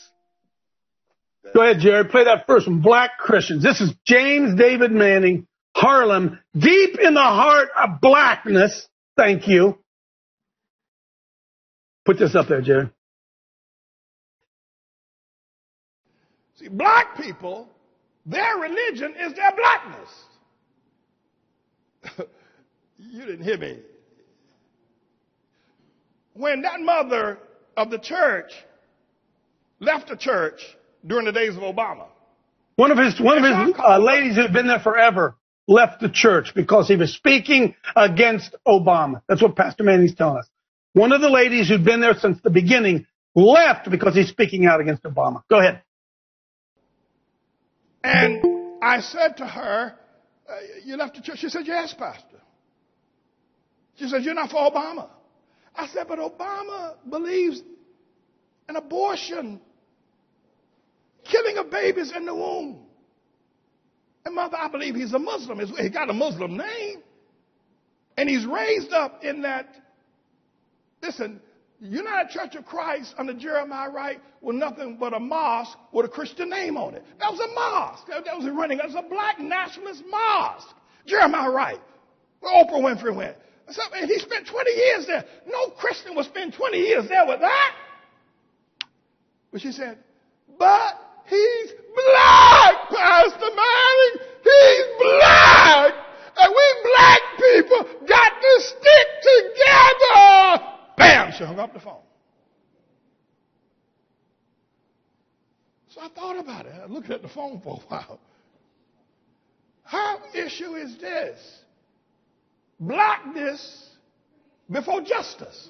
Go ahead, Jared. Play that first one. Black Christians. This is James David Manning, Harlem, deep in the heart of blackness. Thank you. Put this up there, Jared. See, black people, their religion is their blackness. You didn't hear me. When that mother of the church left the church during the days of Obama, One of his one of his uh, ladies who'd been there forever left the church because he was speaking against Obama. That's what Pastor Manning's telling us. One of the ladies who'd been there since the beginning left because he's speaking out against Obama. Go ahead. and I said to her, uh, you left the church? She said, yes, Pastor. She said, you're not for Obama. I said, but Obama believes in abortion, killing of babies in the womb. And mother, I believe he's a Muslim. He got a Muslim name. And he's raised up in that, listen, United Church of Christ under Jeremiah Wright was nothing but a mosque with a Christian name on it. That was a mosque. That, that was running. That was a black nationalist mosque. Jeremiah Wright, where Oprah Winfrey went. So, and he spent twenty years there. No Christian would spend twenty years there with that. But she said, but he's black, Pastor Manning. He's black. And we black people got to stick together. Bam! She hung up the phone. So I thought about it. I looked at the phone for a while. Her issue is this: blackness before justice.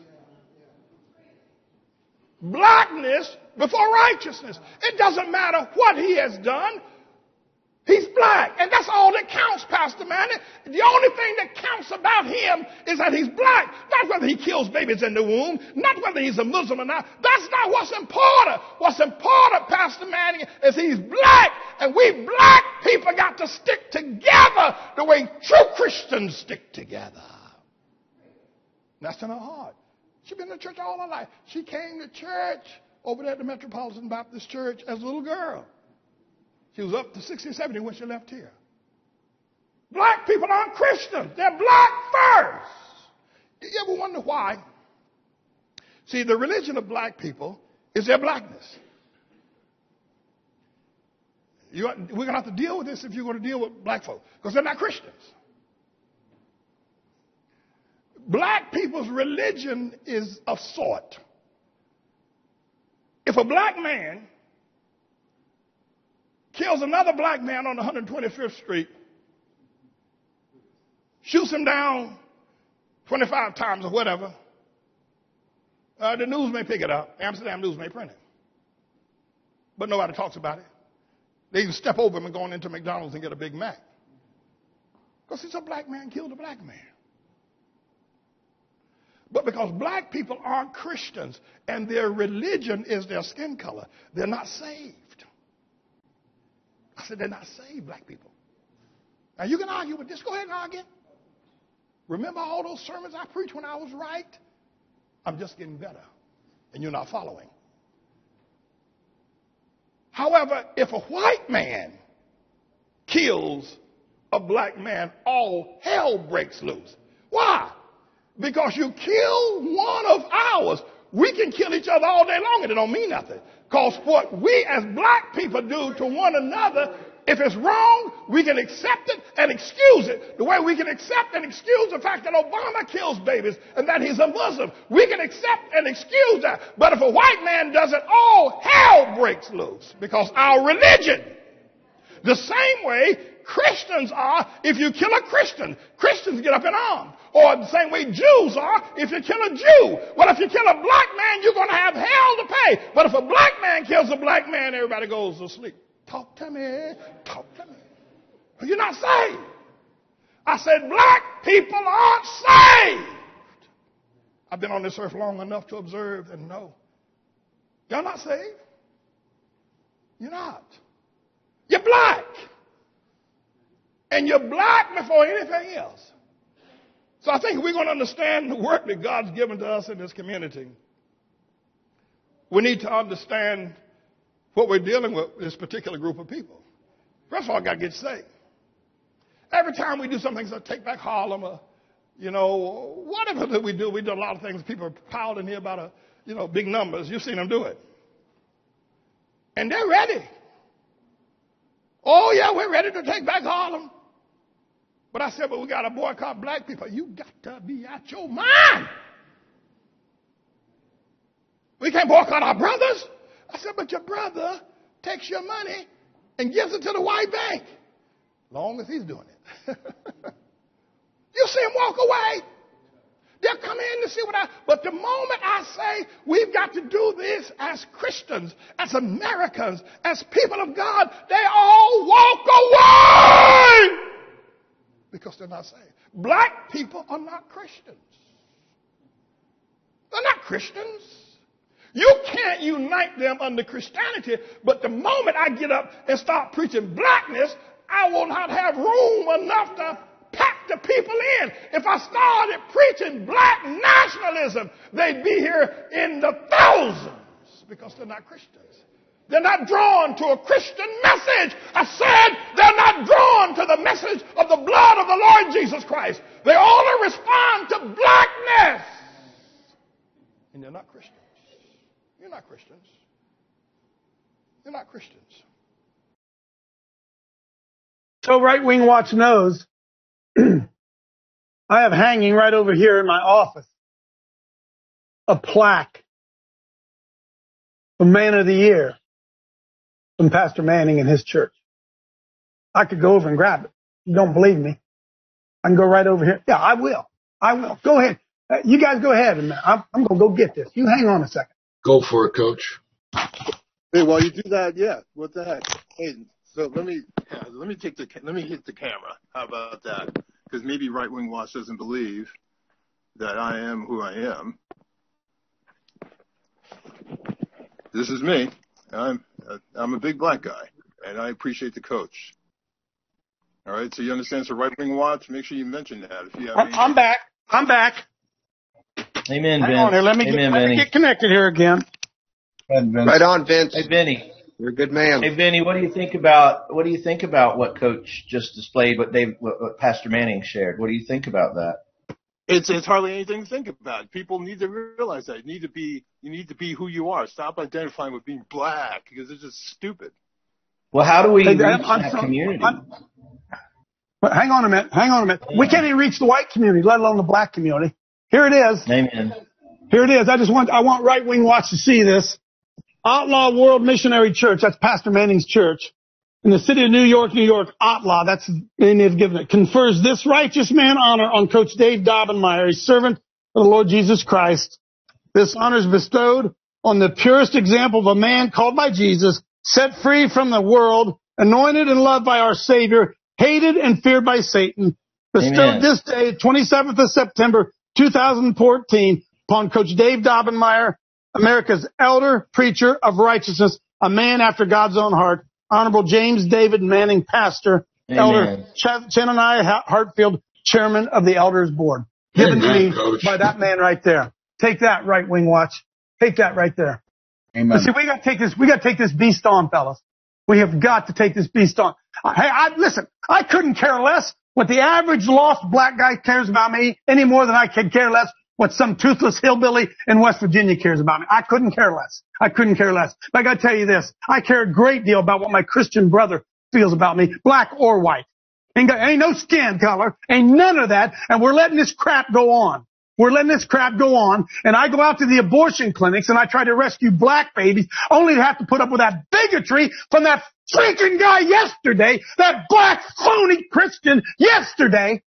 Blackness before righteousness. It doesn't matter what he has done. He's black. And that's all that counts, Pastor Manny. The only thing that counts about him is that he's black. Not whether he kills babies in the womb. Not whether he's a Muslim or not. That's not what's important. What's important, Pastor Manny, is he's black. And we black people got to stick together the way true Christians stick together. That's in her heart. She's been to church all her life. She came to church over there at the Metropolitan Baptist Church as a little girl. She was up to sixty, seventy when she left here. Black people aren't Christians. They're black first. You ever wonder why? See, the religion of black people is their blackness. You, we're going to have to deal with this if you're going to deal with black folk, because they're not Christians. Black people's religion is of sort. If a black man kills another black man on one hundred twenty-fifth Street, shoots him down twenty-five times or whatever, uh, the news may pick it up. Amsterdam News may print it. But nobody talks about it. They even step over him and go into McDonald's and get a Big Mac. Because it's a black man killed a black man. But because black people aren't Christians and their religion is their skin color, they're not saved. I said, they're not saved, black people. Now, you can argue with this. Go ahead and argue. Remember all those sermons I preached when I was right? I'm just getting better, and you're not following. However, if a white man kills a black man, all hell breaks loose. Why? Because you kill one of ours. We can kill each other all day long and it don't mean nothing. Because what we as black people do to one another, if it's wrong, we can accept it and excuse it. The way we can accept and excuse the fact that Obama kills babies and that he's a Muslim. We can accept and excuse that. But if a white man does it, all hell breaks loose. Because our religion, the same way Christians are, if you kill a Christian, Christians get up in arms. Or the same way Jews are, if you kill a Jew. Well, if you kill a black man, you're going to have hell to pay. But if a black man kills a black man, everybody goes to sleep. Talk to me. Talk to me. You're not saved. I said black people aren't saved. I've been on this earth long enough to observe and know. You're not saved. You're not. You're black. And you're black before anything else. So I think if we're going to understand the work that God's given to us in this community, we need to understand what we're dealing with this particular group of people. First of all, got to get saved. Every time we do something, so take back Harlem, or, you know, whatever that we do, we do a lot of things. People are piled in here about, a, you know, big numbers. You've seen them do it. And they're ready. Oh, yeah, we're ready to take back Harlem. But I said, but we got to boycott black people. You got to be out your mind. We can't boycott our brothers. I said, but your brother takes your money and gives it to the white bank. Long as he's doing it. You see him walk away. They'll come in to see what I... But the moment I say we've got to do this as Christians, as Americans, as people of God, they all walk away. Because they're not saved. Black people are not Christians. They're not Christians. You can't unite them under Christianity, but the moment I get up and start preaching blackness, I will not have room enough to pack the people in. If I started preaching black nationalism, they'd be here in the thousands because they're not Christians. They're not drawn to a Christian message. I said they're not drawn to the message of the blood of the Lord Jesus Christ. They only respond to blackness. And they're not Christians. You're not Christians. You're not Christians. So Right Wing Watch knows I have hanging right over here in my office a plaque for Man of the Year from Pastor Manning and his church. I could go over and grab it. You don't believe me? I can go right over here. Yeah, I will. I will. Go ahead. Uh, you guys go ahead. And I'm, I'm going to go get this. You hang on a second. Go for it, Coach. Hey, while you do that, yeah, what the heck? Hey, so let me yeah, let me take the let me hit the camera. How about that? Because maybe Right Wing Watch doesn't believe that I am who I am. This is me. I'm uh, I'm a big black guy, and I appreciate the coach. All right, so you understand? So Right Wing Watch, make sure you mention that. If you have I'm, any- I'm back. I'm back. Amen, Hang Vince. on here. Let me, Amen, get, let me Vinny. get connected here again. Right on, Vince. Hey, Vinny. You're a good man. Hey, Vinny, what do you think about what do you think about what Coach just displayed? What Dave, what, what Pastor Manning shared? What do you think about that? It's it's hardly anything to think about. People need to realize that. You need to be you need to be who you are. Stop identifying with being black because it's just stupid. Well, how do we Hey, reach I'm- I'm that sorry. community? I'm- But hang on a minute. Hang on a minute. We can't even reach the white community, let alone the black community. Here it is. Amen. Here it is. I just want I want Right Wing Watch to see this. Outlaw World Missionary Church. That's Pastor Manning's church. In the city of New York, New York, Outlaw. That's the name they've given it. Confers this righteous man honor on Coach Dave Daubenmire, a servant of the Lord Jesus Christ. This honor is bestowed on the purest example of a man called by Jesus, set free from the world, anointed and loved by our Savior, hated and feared by Satan, bestowed Amen. this day, twenty-seventh of September, two thousand fourteen, upon Coach Dave Daubenmire, America's elder preacher of righteousness, a man after God's own heart, Honorable James David Manning, pastor, Amen. Elder Ch- Chenaniah Hartfield, chairman of the Elders Board. Given to Amen, me Coach. by that man right there. Take that, Right Wing Watch. Take that right there. Amen. But see, we got to take this. We got to take this beast on, fellas. We have got to take this beast on. Hey, I, listen. I couldn't care less what the average lost black guy cares about me any more than I could care less what some toothless hillbilly in West Virginia cares about me. I couldn't care less. I couldn't care less. But I got to tell you this. I care a great deal about what my Christian brother feels about me, black or white. Ain't, got, ain't no skin color. Ain't none of that. And we're letting this crap go on. We're letting this crap go on. And I go out to the abortion clinics and I try to rescue black babies only to have to put up with that bigotry from that freaking guy yesterday, that black phony Christian yesterday.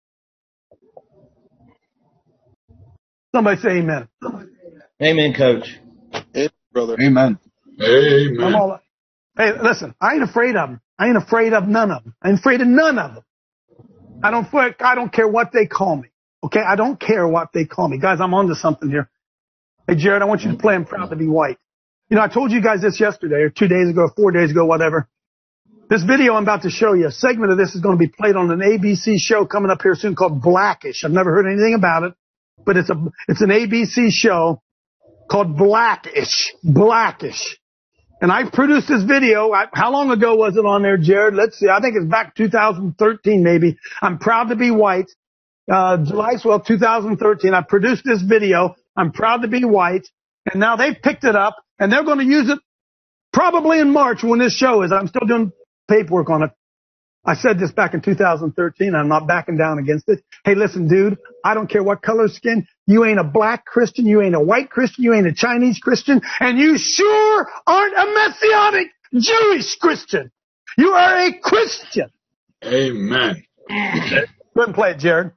Somebody say amen. Amen, Coach. Hey, brother. Amen. Amen. I'm all, hey, listen, I ain't afraid of them. I ain't afraid of none of them. I ain't afraid of none of them. I don't, I don't care what they call me. Okay? I don't care what they call me. Guys, I'm onto something here. Hey, Jared, I want you to play I'm Proud to Be White. You know, I told you guys this yesterday or two days ago, or four days ago, whatever. This video I'm about to show you, a segment of this is going to be played on an A B C show coming up here soon called Blackish. I've never heard anything about it, but it's a, it's an A B C show called Blackish. Blackish. And I produced this video. I, how long ago was it on there, Jared? Let's see. I think it's back two thousand thirteen, maybe. I'm Proud to Be White. Uh, July twelfth, two thousand thirteen. I produced this video. I'm Proud to Be White. And now they've picked it up and they're going to use it probably in March when this show is. I'm still doing paperwork on it. I said this back in two thousand thirteen. I'm not backing down against it. Hey, listen, dude, I don't care what color skin. You ain't a black Christian. You ain't a white Christian. You ain't a Chinese Christian. And you sure aren't a Messianic Jewish Christian. You are a Christian. Amen. Go ahead and play it, Jared.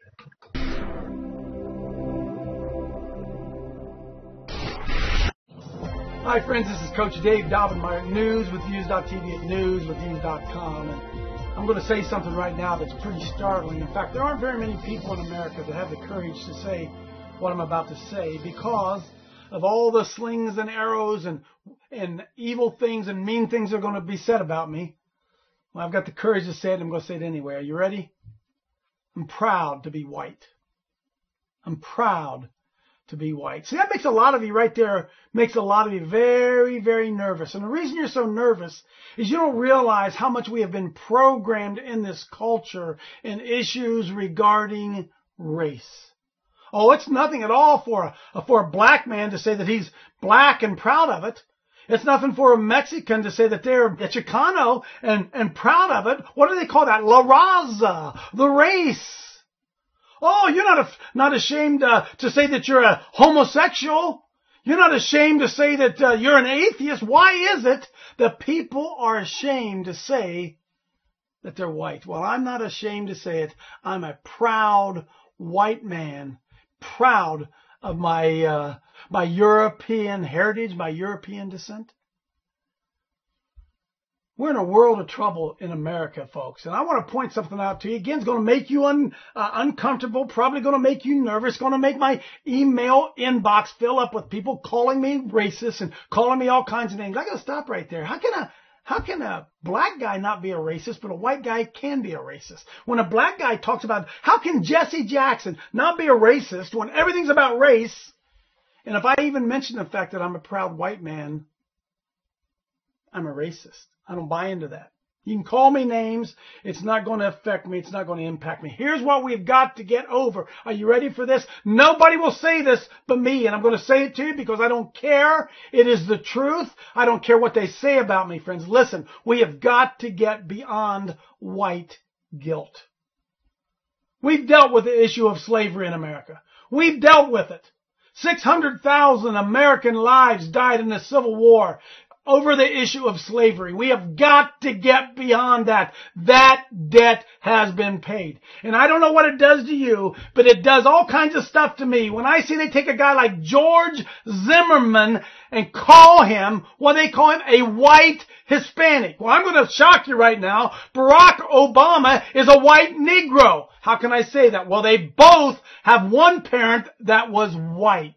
Hi, friends. This is Coach Dave Daubenmire, news with views dot t v at news with views dot com. And I'm going to say something right now that's pretty startling. In fact, there aren't very many people in America that have the courage to say what I'm about to say because of all the slings and arrows and and evil things and mean things that are going to be said about me. Well, I've got the courage to say it. I'm going to say it anyway. Are you ready? I'm proud to be white. I'm proud to be white. See, that makes a lot of you right there, makes a lot of you very, very nervous. And the reason you're so nervous is you don't realize how much we have been programmed in this culture in issues regarding race. Oh, it's nothing at all for a, for a black man to say that he's black and proud of it. It's nothing for a Mexican to say that they're a Chicano and, and proud of it. What do they call that? La raza, the race. Oh, you're not a, not ashamed uh, to say that you're a homosexual. You're not ashamed to say that uh, you're an atheist. Why is it that people are ashamed to say that they're white? Well, I'm not ashamed to say it. I'm a proud white man, proud of my uh, my European heritage, my European descent. We're in a world of trouble in America, folks. And I want to point something out to you. Again, it's going to make you un, uh, uncomfortable, probably going to make you nervous, going to make my email inbox fill up with people calling me racist and calling me all kinds of names. I got to stop right there. How can a, how can a black guy not be a racist, but a white guy can be a racist? When a black guy talks about, how can Jesse Jackson not be a racist when everything's about race? And if I even mention the fact that I'm a proud white man, I'm a racist. I don't buy into that. You can call me names. It's not going to affect me. It's not going to impact me. Here's what we've got to get over. Are you ready for this? Nobody will say this but me, and I'm going to say it to you because I don't care. It is the truth. I don't care what they say about me, friends. Listen, we have got to get beyond white guilt. We've dealt with the issue of slavery in America. We've dealt with it. six hundred thousand American lives died in the Civil War over the issue of slavery. We have got to get beyond that. That debt has been paid. And I don't know what it does to you, but it does all kinds of stuff to me. When I see they take a guy like George Zimmerman and call him, well, they call him a white Hispanic. Well, I'm going to shock you right now. Barack Obama is a white Negro. How can I say that? Well, they both have one parent that was white.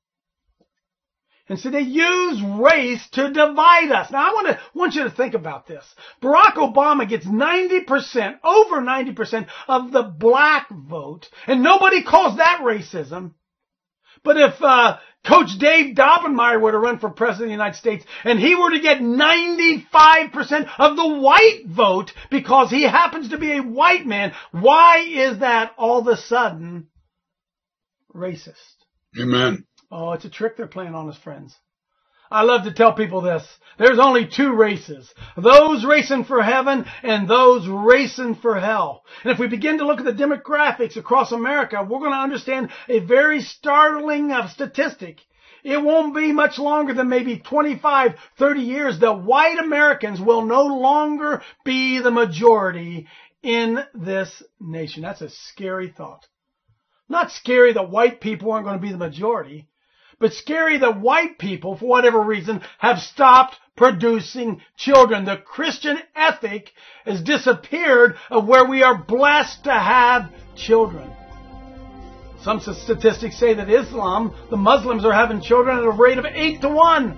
And so they use race to divide us. Now, I want to want you to think about this. Barack Obama gets ninety percent, over ninety percent of the black vote, and nobody calls that racism. But if uh, Coach Dave Daubenmire were to run for president of the United States, and he were to get ninety-five percent of the white vote because he happens to be a white man, why is that all of a sudden racist? Amen. Oh, it's a trick they're playing on us, friends. I love to tell people this. There's only two races. Those racing for heaven and those racing for hell. And if we begin to look at the demographics across America, we're going to understand a very startling uh, statistic. It won't be much longer than maybe twenty-five, thirty years that white Americans will no longer be the majority in this nation. That's a scary thought. Not scary that white people aren't going to be the majority, but scary that white people, for whatever reason, have stopped producing children. The Christian ethic has disappeared of where we are blessed to have children. Some statistics say that Islam, the Muslims, are having children at a rate of eight to one.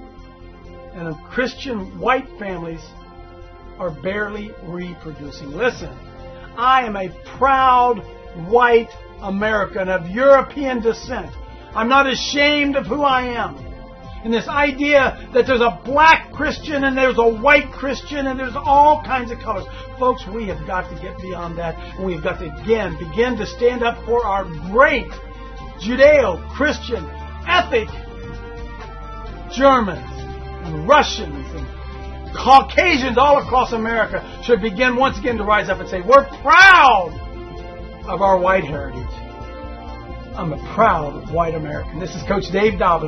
And Christian white families are barely reproducing. Listen, I am a proud white American of European descent. I'm not ashamed of who I am. And this idea that there's a black Christian and there's a white Christian and there's all kinds of colors. Folks, we have got to get beyond that. And we've got to, again, begin to stand up for our great Judeo-Christian ethic. Germans and Russians and Caucasians all across America should begin once again to rise up and say, we're proud of our white heritage. I'm a proud white American. This is Coach Dave Dobbin.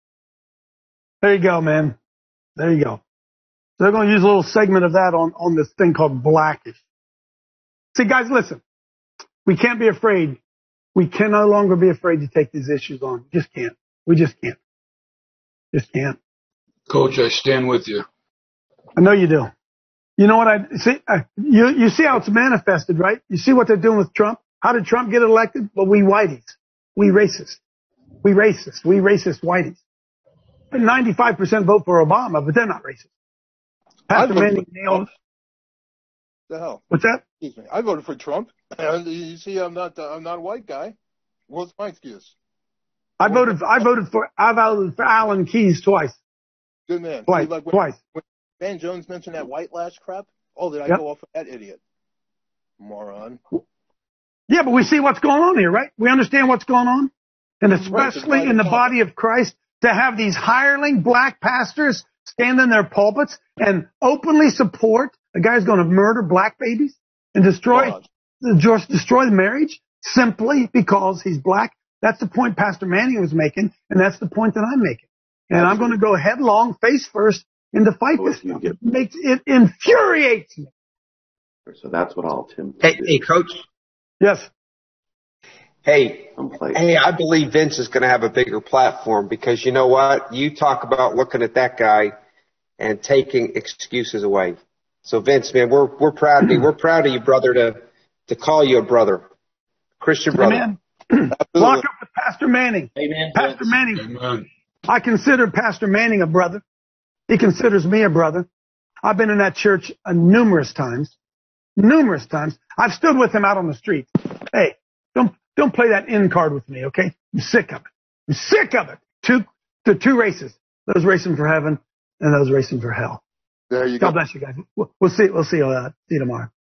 There you go, man. There you go. So they're going to use a little segment of that on, on this thing called Blackish. See, guys, listen. We can't be afraid. We can no longer be afraid to take these issues on. Just can't. We just can't. Just can't. Coach, I stand with you. I know you do. You know what I see? I, you, you see how it's manifested, right? You see what they're doing with Trump? How did Trump get elected? Well, we whiteys. We racist. We racist. We racist whiteys. And ninety-five percent vote for Obama, but they're not racist. Pastor Manning nailed. The hell? What's that? Excuse me. I voted for Trump. And you see, I'm not. Uh, I'm not a white guy. What's my excuse? I voted. I voted for. I voted for Alan Keyes twice. Good man. Twice. See, like when, twice. When Van Jones mentioned that white lash crap. Oh, did I yep. go off of that idiot? Moron. Yeah, but we see what's going on here, right? We understand what's going on. And especially right, in the body of Christ, to have these hireling black pastors stand in their pulpits and openly support a guy who's going to murder black babies and destroy, destroy the marriage. simply because he's black. That's the point Pastor Manning was making, and that's the point that I'm making. And I'm going to go headlong, face first, into fight this. It makes it infuriates me. So that's what I'll attempt. Hey, hey, Coach. Yes. Hey, hey, I believe Vince is going to have a bigger platform because you know what? You talk about looking at that guy and taking excuses away. So Vince, man, we're we're proud of you. We're proud of you, brother, to to call you a brother, Christian brother. Amen. Walk up with Pastor Manning. Amen. Pastor Manning. Amen. I consider Pastor Manning a brother. He considers me a brother. I've been in that church uh, numerous times. Numerous times. I've stood with him out on the street. Hey, don't don't play that in card with me, okay? I'm sick of it. I'm sick of it. Two the two races. Those racing for heaven and those racing for hell. There you God go. bless you guys. We'll, we'll see. We'll see. Uh, see you tomorrow.